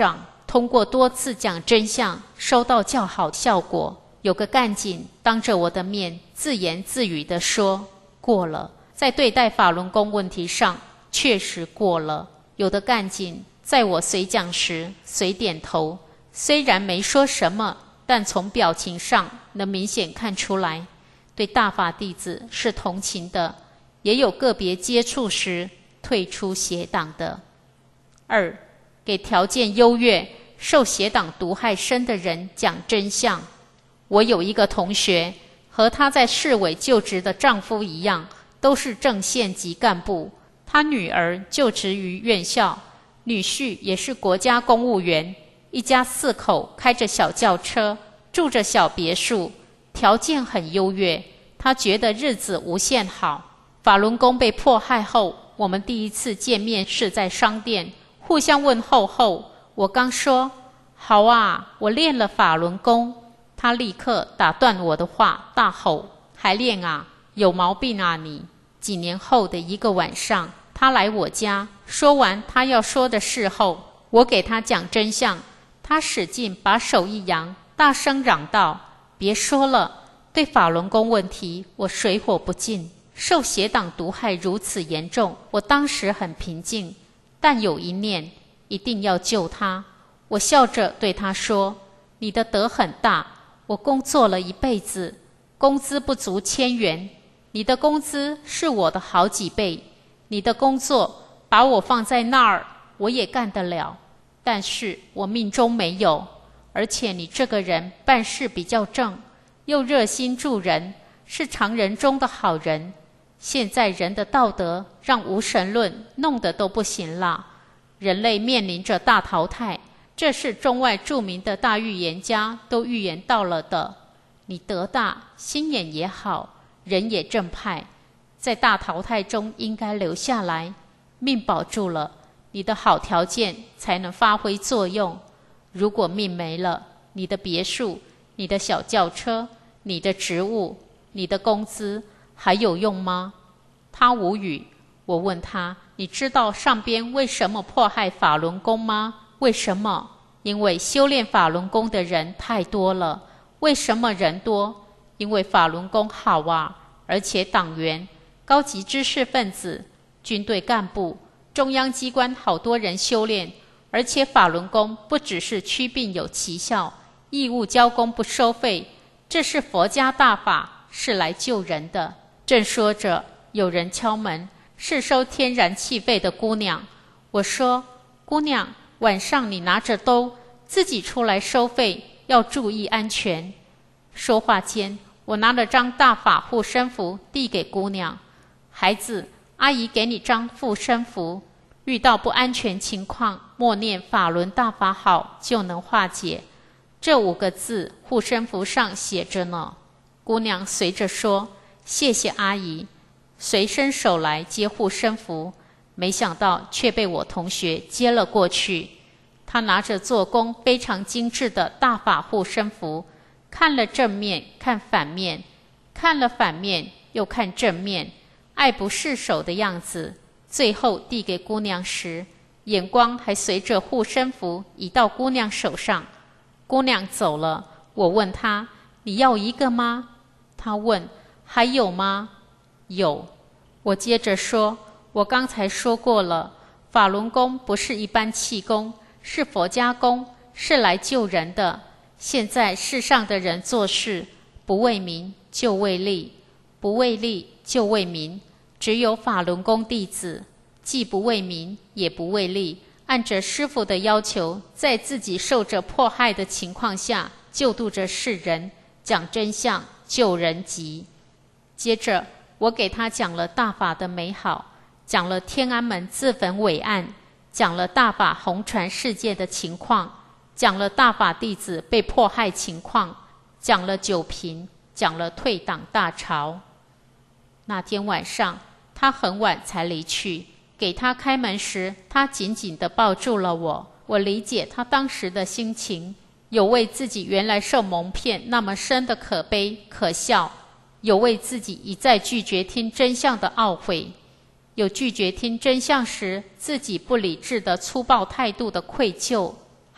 通过多次讲真相，收到较好效果。有个干警当着我的面自言自语地说，过了。在对待法轮功问题上确实过了。有的干警在我随讲时随点头，虽然没说什么，但从表情上能明显看出来对大法弟子是同情的，也有个别接触时退出邪党的。二，给条件优越、受邪党毒害深的人讲真相。我有一个同学，和她在市委就职的丈夫一样，都是正县级干部。她女儿就职于院校，女婿也是国家公务员，一家四口开着小轿车，住着小别墅，条件很优越。她觉得日子无限好。法轮功被迫害后，我们第一次见面是在商店，互相问候后，我刚说好啊，我练了法轮功，他立刻打断我的话，大吼，还练啊，有毛病啊你。几年后的一个晚上，他来我家，说完他要说的事后，我给他讲真相，他使劲把手一扬，大声嚷道，别说了，对法轮功问题我水火不进，受邪党毒害如此严重。我当时很平静，但有一念一定要救他。我笑着对他说，你的德很大，我工作了一辈子，工资不足千元，你的工资是我的好几倍，你的工作把我放在那儿我也干得了，但是我命中没有，而且你这个人办事比较正，又热心助人，是常人中的好人。现在人的道德让无神论弄得都不行了，人类面临着大淘汰，这是中外著名的大预言家都预言到了的。你德大，心眼也好，人也正派，在大淘汰中应该留下来，命保住了，你的好条件才能发挥作用。如果命没了，你的别墅、你的小轿车、你的职务、你的工资还有用吗？他无语。我问他，你知道上边为什么迫害法轮功吗？为什么？因为修炼法轮功的人太多了。为什么人多？因为法轮功好啊，而且党员、高级知识分子、军队干部、中央机关好多人修炼，而且法轮功不只是祛病有奇效，义务交功不收费，这是佛家大法，是来救人的。正说着，有人敲门，是收天然气费的姑娘。我说，姑娘，晚上你拿着兜自己出来收费，要注意安全。说话间，我拿了张大法护身符递给姑娘，孩子，阿姨给你张护身符，遇到不安全情况，默念法轮大法好就能化解。这五个字护身符上写着呢。姑娘随着说，谢谢阿姨，随伸手来接护身符，没想到却被我同学接了过去。他拿着做工非常精致的大法护身符，看了正面，看反面，看了反面，又看正面，爱不释手的样子。最后递给姑娘时，眼光还随着护身符移到姑娘手上。姑娘走了，我问她，你要一个吗？她问，还有吗？有。我接着说，我刚才说过了，法轮功不是一般气功，是佛家功，是来救人的。现在世上的人做事，不为民就为利，不为利就为民。只有法轮功弟子，既不为民也不为利，按着师父的要求，在自己受着迫害的情况下，救度着世人，讲真相，救人急。接着我给他讲了大法的美好，讲了天安门自焚伟案，讲了大法红传事件的情况，讲了大法弟子被迫害情况，讲了九平，讲了退党大潮。那天晚上他很晚才离去，给他开门时，他紧紧地抱住了我。我理解他当时的心情，有为自己原来受蒙骗那么深的可悲可笑，有为自己一再拒绝听真相的懊悔，有拒绝听真相时自己不理智的粗暴态度的愧疚，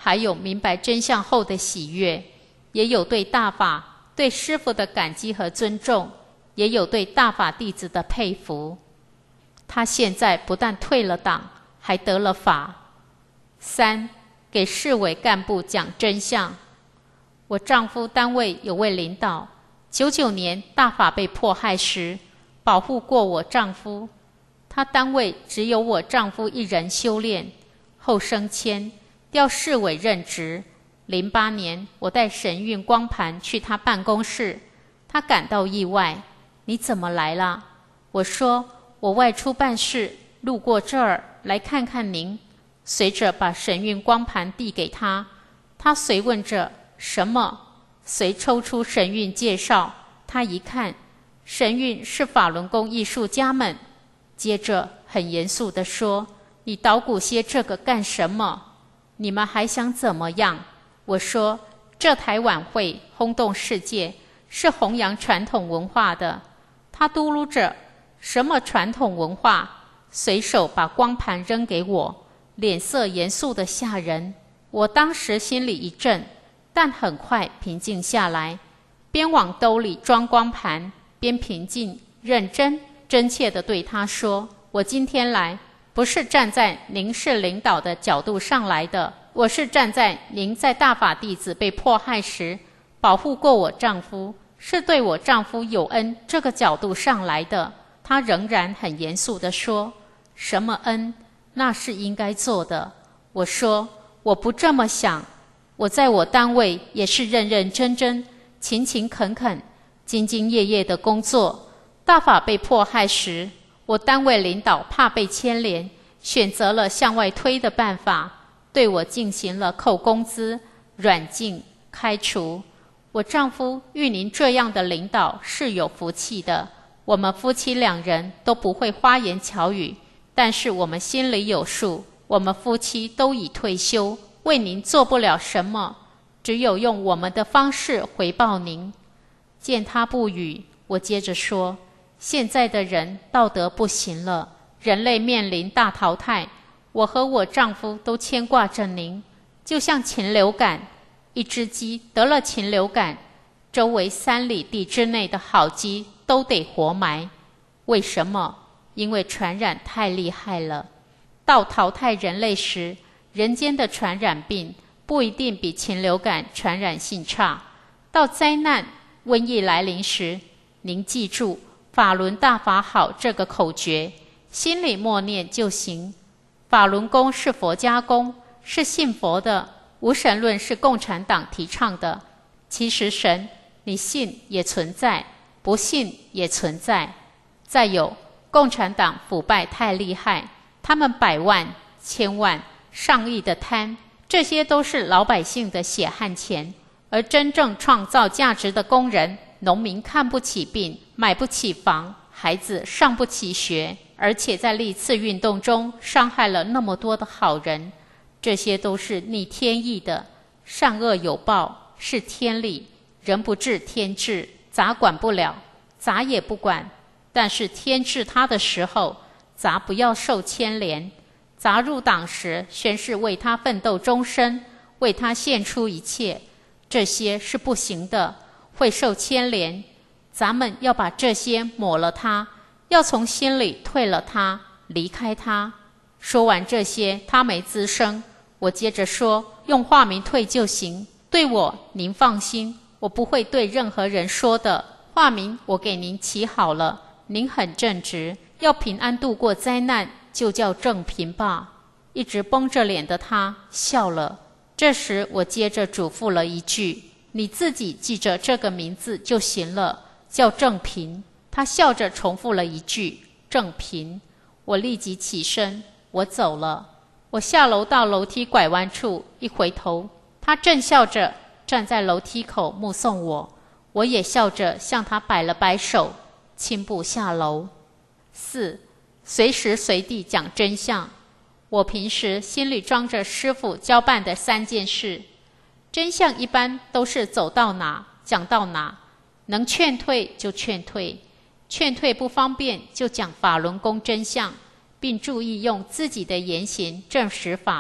还有明白真相后的喜悦，也有对大法、对师父的感激和尊重，也有对大法弟子的佩服。他现在不但退了党，还得了法。三，给市委干部讲真相。我丈夫单位有位领导，九九年大法被迫害时，保护过我丈夫。他单位只有我丈夫一人修炼，后升迁，调市委任职。零八年，我带神韵光盘去他办公室，他感到意外：“你怎么来了？”我说：“我外出办事，路过这儿来看看您。”随着把神韵光盘递给他，他随问着什么，随抽出神韵介绍。他一看，神韵是法轮功艺术家们。接着很严肃地说：“你捣鼓些这个干什么？你们还想怎么样？”我说：“这台晚会轰动世界，是弘扬传统文化的。”他嘟噜着：“什么传统文化？”随手把光盘扔给我，脸色严肃得吓人。我当时心里一震，但很快平静下来，边往兜里装光盘，边平静、认真、真切地对他说：“我今天来，不是站在您是领导的角度上来的，我是站在您在大法弟子被迫害时保护过我丈夫，是对我丈夫有恩这个角度上来的。”他仍然很严肃地说：“什么恩？那是应该做的。”我说：“我不这么想，我在我单位也是认认真真、勤勤恳恳、兢兢业业的工作。大法被迫害时，我单位领导怕被牵连，选择了向外推的办法，对我进行了扣工资、软禁、开除。我丈夫遇您这样的领导是有福气的，我们夫妻两人都不会花言巧语，但是我们心里有数，我们夫妻都已退休，为您做不了什么，只有用我们的方式回报您。”见他不语，我接着说：“现在的人道德不行了，人类面临大淘汰，我和我丈夫都牵挂着您，就像禽流感，一只鸡得了禽流感，周围三里地之内的好鸡都得活埋。为什么？因为传染太厉害了。到淘汰人类时，人间的传染病不一定比禽流感传染性差。到灾难、瘟疫来临时，您记住法轮大法好这个口诀，心里默念就行。法轮功是佛家功，是信佛的，无神论是共产党提倡的。其实神，你信也存在，不信也存在。再有，共产党腐败太厉害，他们百万、千万、上亿的贪，这些都是老百姓的血汗钱。而真正创造价值的工人，农民看不起病，买不起房，孩子上不起学，而且在历次运动中伤害了那么多的好人，这些都是逆天意的。善恶有报，是天理，人不治天治，杂管不了，杂也不管。但是天治他的时候，杂不要受牵连。杂入党时，宣誓为他奋斗终身，为他献出一切，这些是不行的，会受牵连。咱们要把这些抹了他，要从心里退了他，离开他。说完这些，他没吱声。我接着说：“用化名退就行，对我您放心，我不会对任何人说的。化名我给您起好了，您很正直，要平安度过灾难，就叫正平吧。”一直绷着脸的他笑了。这时我接着嘱咐了一句：“你自己记着这个名字就行了，叫正平。”他笑着重复了一句：“正平。”我立即起身，我走了。我下楼到楼梯拐弯处，一回头，他正笑着站在楼梯口目送我，我也笑着向他摆了摆手，轻步下楼。四，随时随地讲真相。我平时心里装着师父交办的三件事，真相一般都是走到哪讲到哪，能劝退就劝退，劝退不方便就讲法轮功真相，并注意用自己的言行证实法。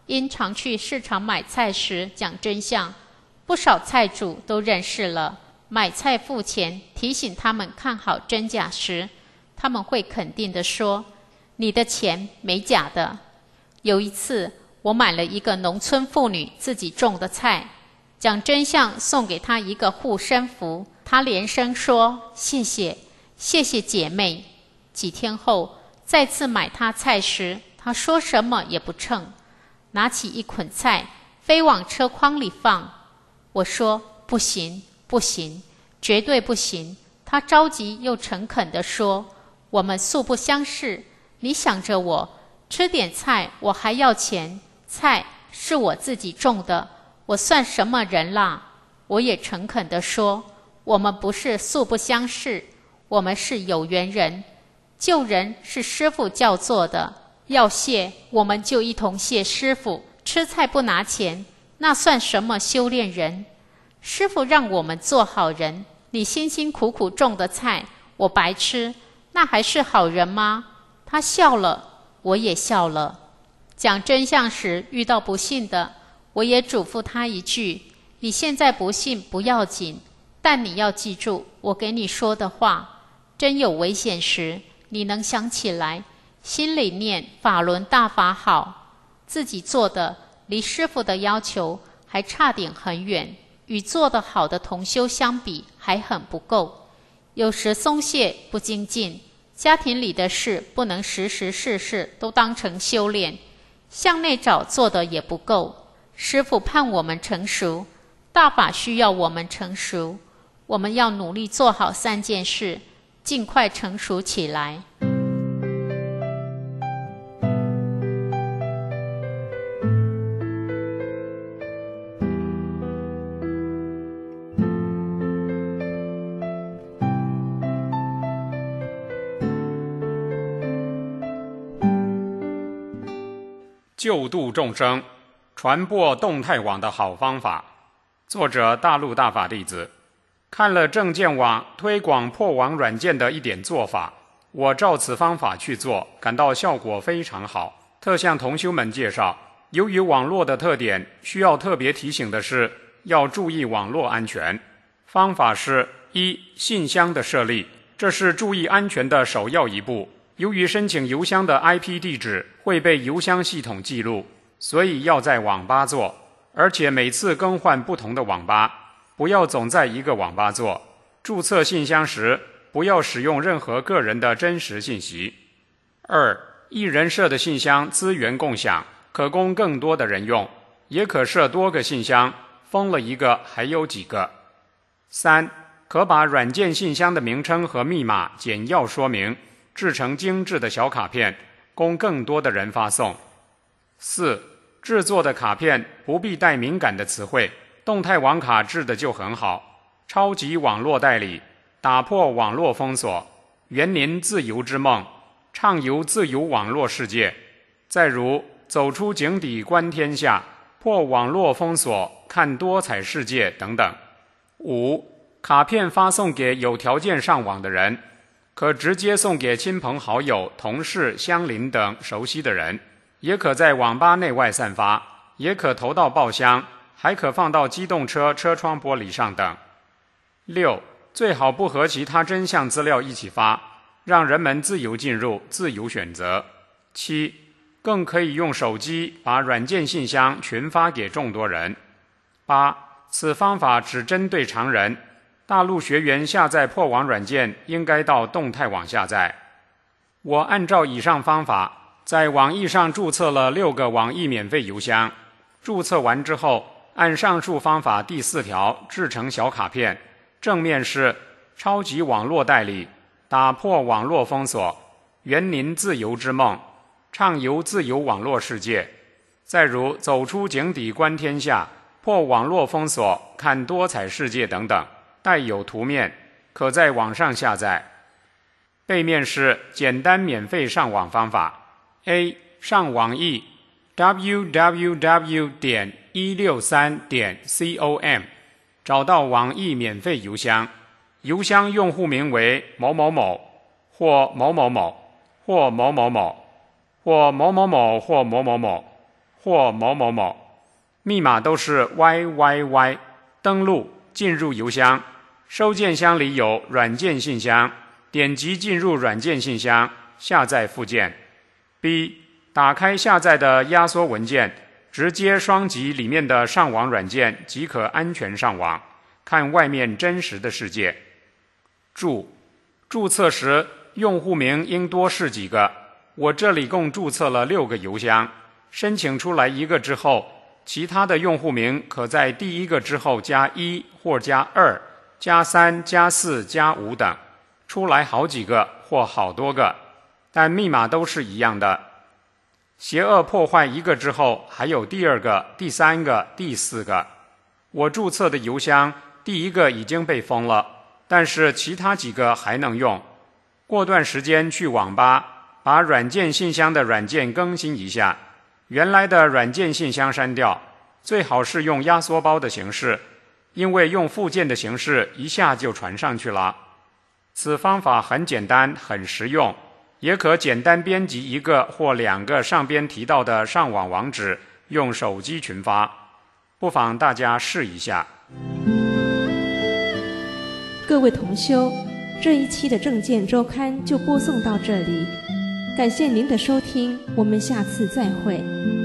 因常去市场买菜时讲真相，不少菜主都认识了。买菜付钱，提醒他们看好真假时，他们会肯定地说：“你的钱没假的。”有一次，我买了一个农村妇女自己种的菜，讲真相送给她一个护身符，她连声说：“谢谢，谢谢姐妹。”几天后，再次买她菜时，她说什么也不称，拿起一捆菜飞往车筐里放。我说：“不行，不行，绝对不行。”她着急又诚恳地说：“我们素不相识，你想着我吃点菜，我还要钱，菜是我自己种的，我算什么人啦？”我也诚恳地说：“我们不是素不相识，我们是有缘人。救人是师父教做的，要谢我们就一同谢师父。吃菜不拿钱，那算什么修炼人？师父让我们做好人，你辛辛苦苦种的菜，我白吃，那还是好人吗？”他笑了，我也笑了。讲真相时遇到不信的，我也嘱咐他一句：“你现在不信不要紧，但你要记住我给你说的话，真有危险时，你能想起来，心里念法轮大法好。自己做的离师父的要求还差点很远，与做得好的同修相比还很不够。有时松懈不精进，家庭里的事不能时时事事都当成修炼，向内找做的也不够。师父盼我们成熟，大法需要我们成熟，我们要努力做好三件事，尽快成熟起来。” 救度众生，传播动态网的好方法。作者：大陆大法弟子。看了证件网推广破网软件的一点做法，我照此方法去做，感到效果非常好。特向同修们介绍，由于网络的特点，需要特别提醒的是，要注意网络安全。方法是：一、信箱的设立，这是注意安全的首要一步。由于申请邮箱的 I P 地址会被邮箱系统记录，所以要在网吧做，而且每次更换不同的网吧，不要总在一个网吧做。注册信箱时，不要使用任何个人的真实信息。二、一人设的信箱资源共享，可供更多的人用，也可设多个信箱，封了一个还有几个。三、可把软件信箱的名称和密码简要说明，制成精致的小卡片，供更多的人发送。四、制作的卡片不必带敏感的词汇，动态网卡制的就很好。超级网络代理，打破网络封锁，圆您自由之梦，畅游自由网络世界。再如走出井底观天下，破网络封锁，看多彩世界等等。五、卡片发送给有条件上网的人，可直接送给亲朋好友、同事、乡邻等熟悉的人，也可在网吧内外散发，也可投到报箱，还可放到机动车车窗玻璃上等。六、最好不和其他真相资料一起发，让人们自由进入，自由选择。七、更可以用手机把软件信箱群发给众多人。八、此方法只针对常人，大陆学员下载破网软件应该到动态网下载。我按照以上方法，在网易上注册了六个网易免费邮箱。注册完之后，按上述方法第四条制成小卡片，正面是超级网络代理，打破网络封锁，圆您自由之梦，畅游自由网络世界。再如走出井底观天下，破网络封锁，看多彩世界等等，带有图面，可在网上下载。背面是简单免费上网方法。 A. 上网易 double-u double-u double-u 点一六三点 com， 找到网易免费邮箱，邮箱用户名为某某某或某某某或某某某或某某某或某某某或某某某，密码都是 Y Y Y， 登录进入邮箱，收件箱里有软件信箱，点击进入软件信箱，下载附件。 B. 打开下载的压缩文件，直接双击里面的上网软件即可安全上网，看外面真实的世界。注：注册时用户名应多试几个，我这里共注册了六个邮箱，申请出来一个之后，其他的用户名可在第一个之后加一或加二、加三、加四、加五等，出来好几个或好多个，但密码都是一样的。邪恶破坏一个之后，还有第二个、第三个、第四个。我注册的邮箱第一个已经被封了，但是其他几个还能用。过段时间去网吧，把软件信箱的软件更新一下，原来的软件信箱删掉，最好是用压缩包的形式，因为用附件的形式一下就传上去了。此方法很简单，很实用，也可简单编辑一个或两个上边提到的上网网址，用手机群发，不妨大家试一下。 各位同修，这一期的正见周刊就播送到这里，感谢您的收听，我们下次再会。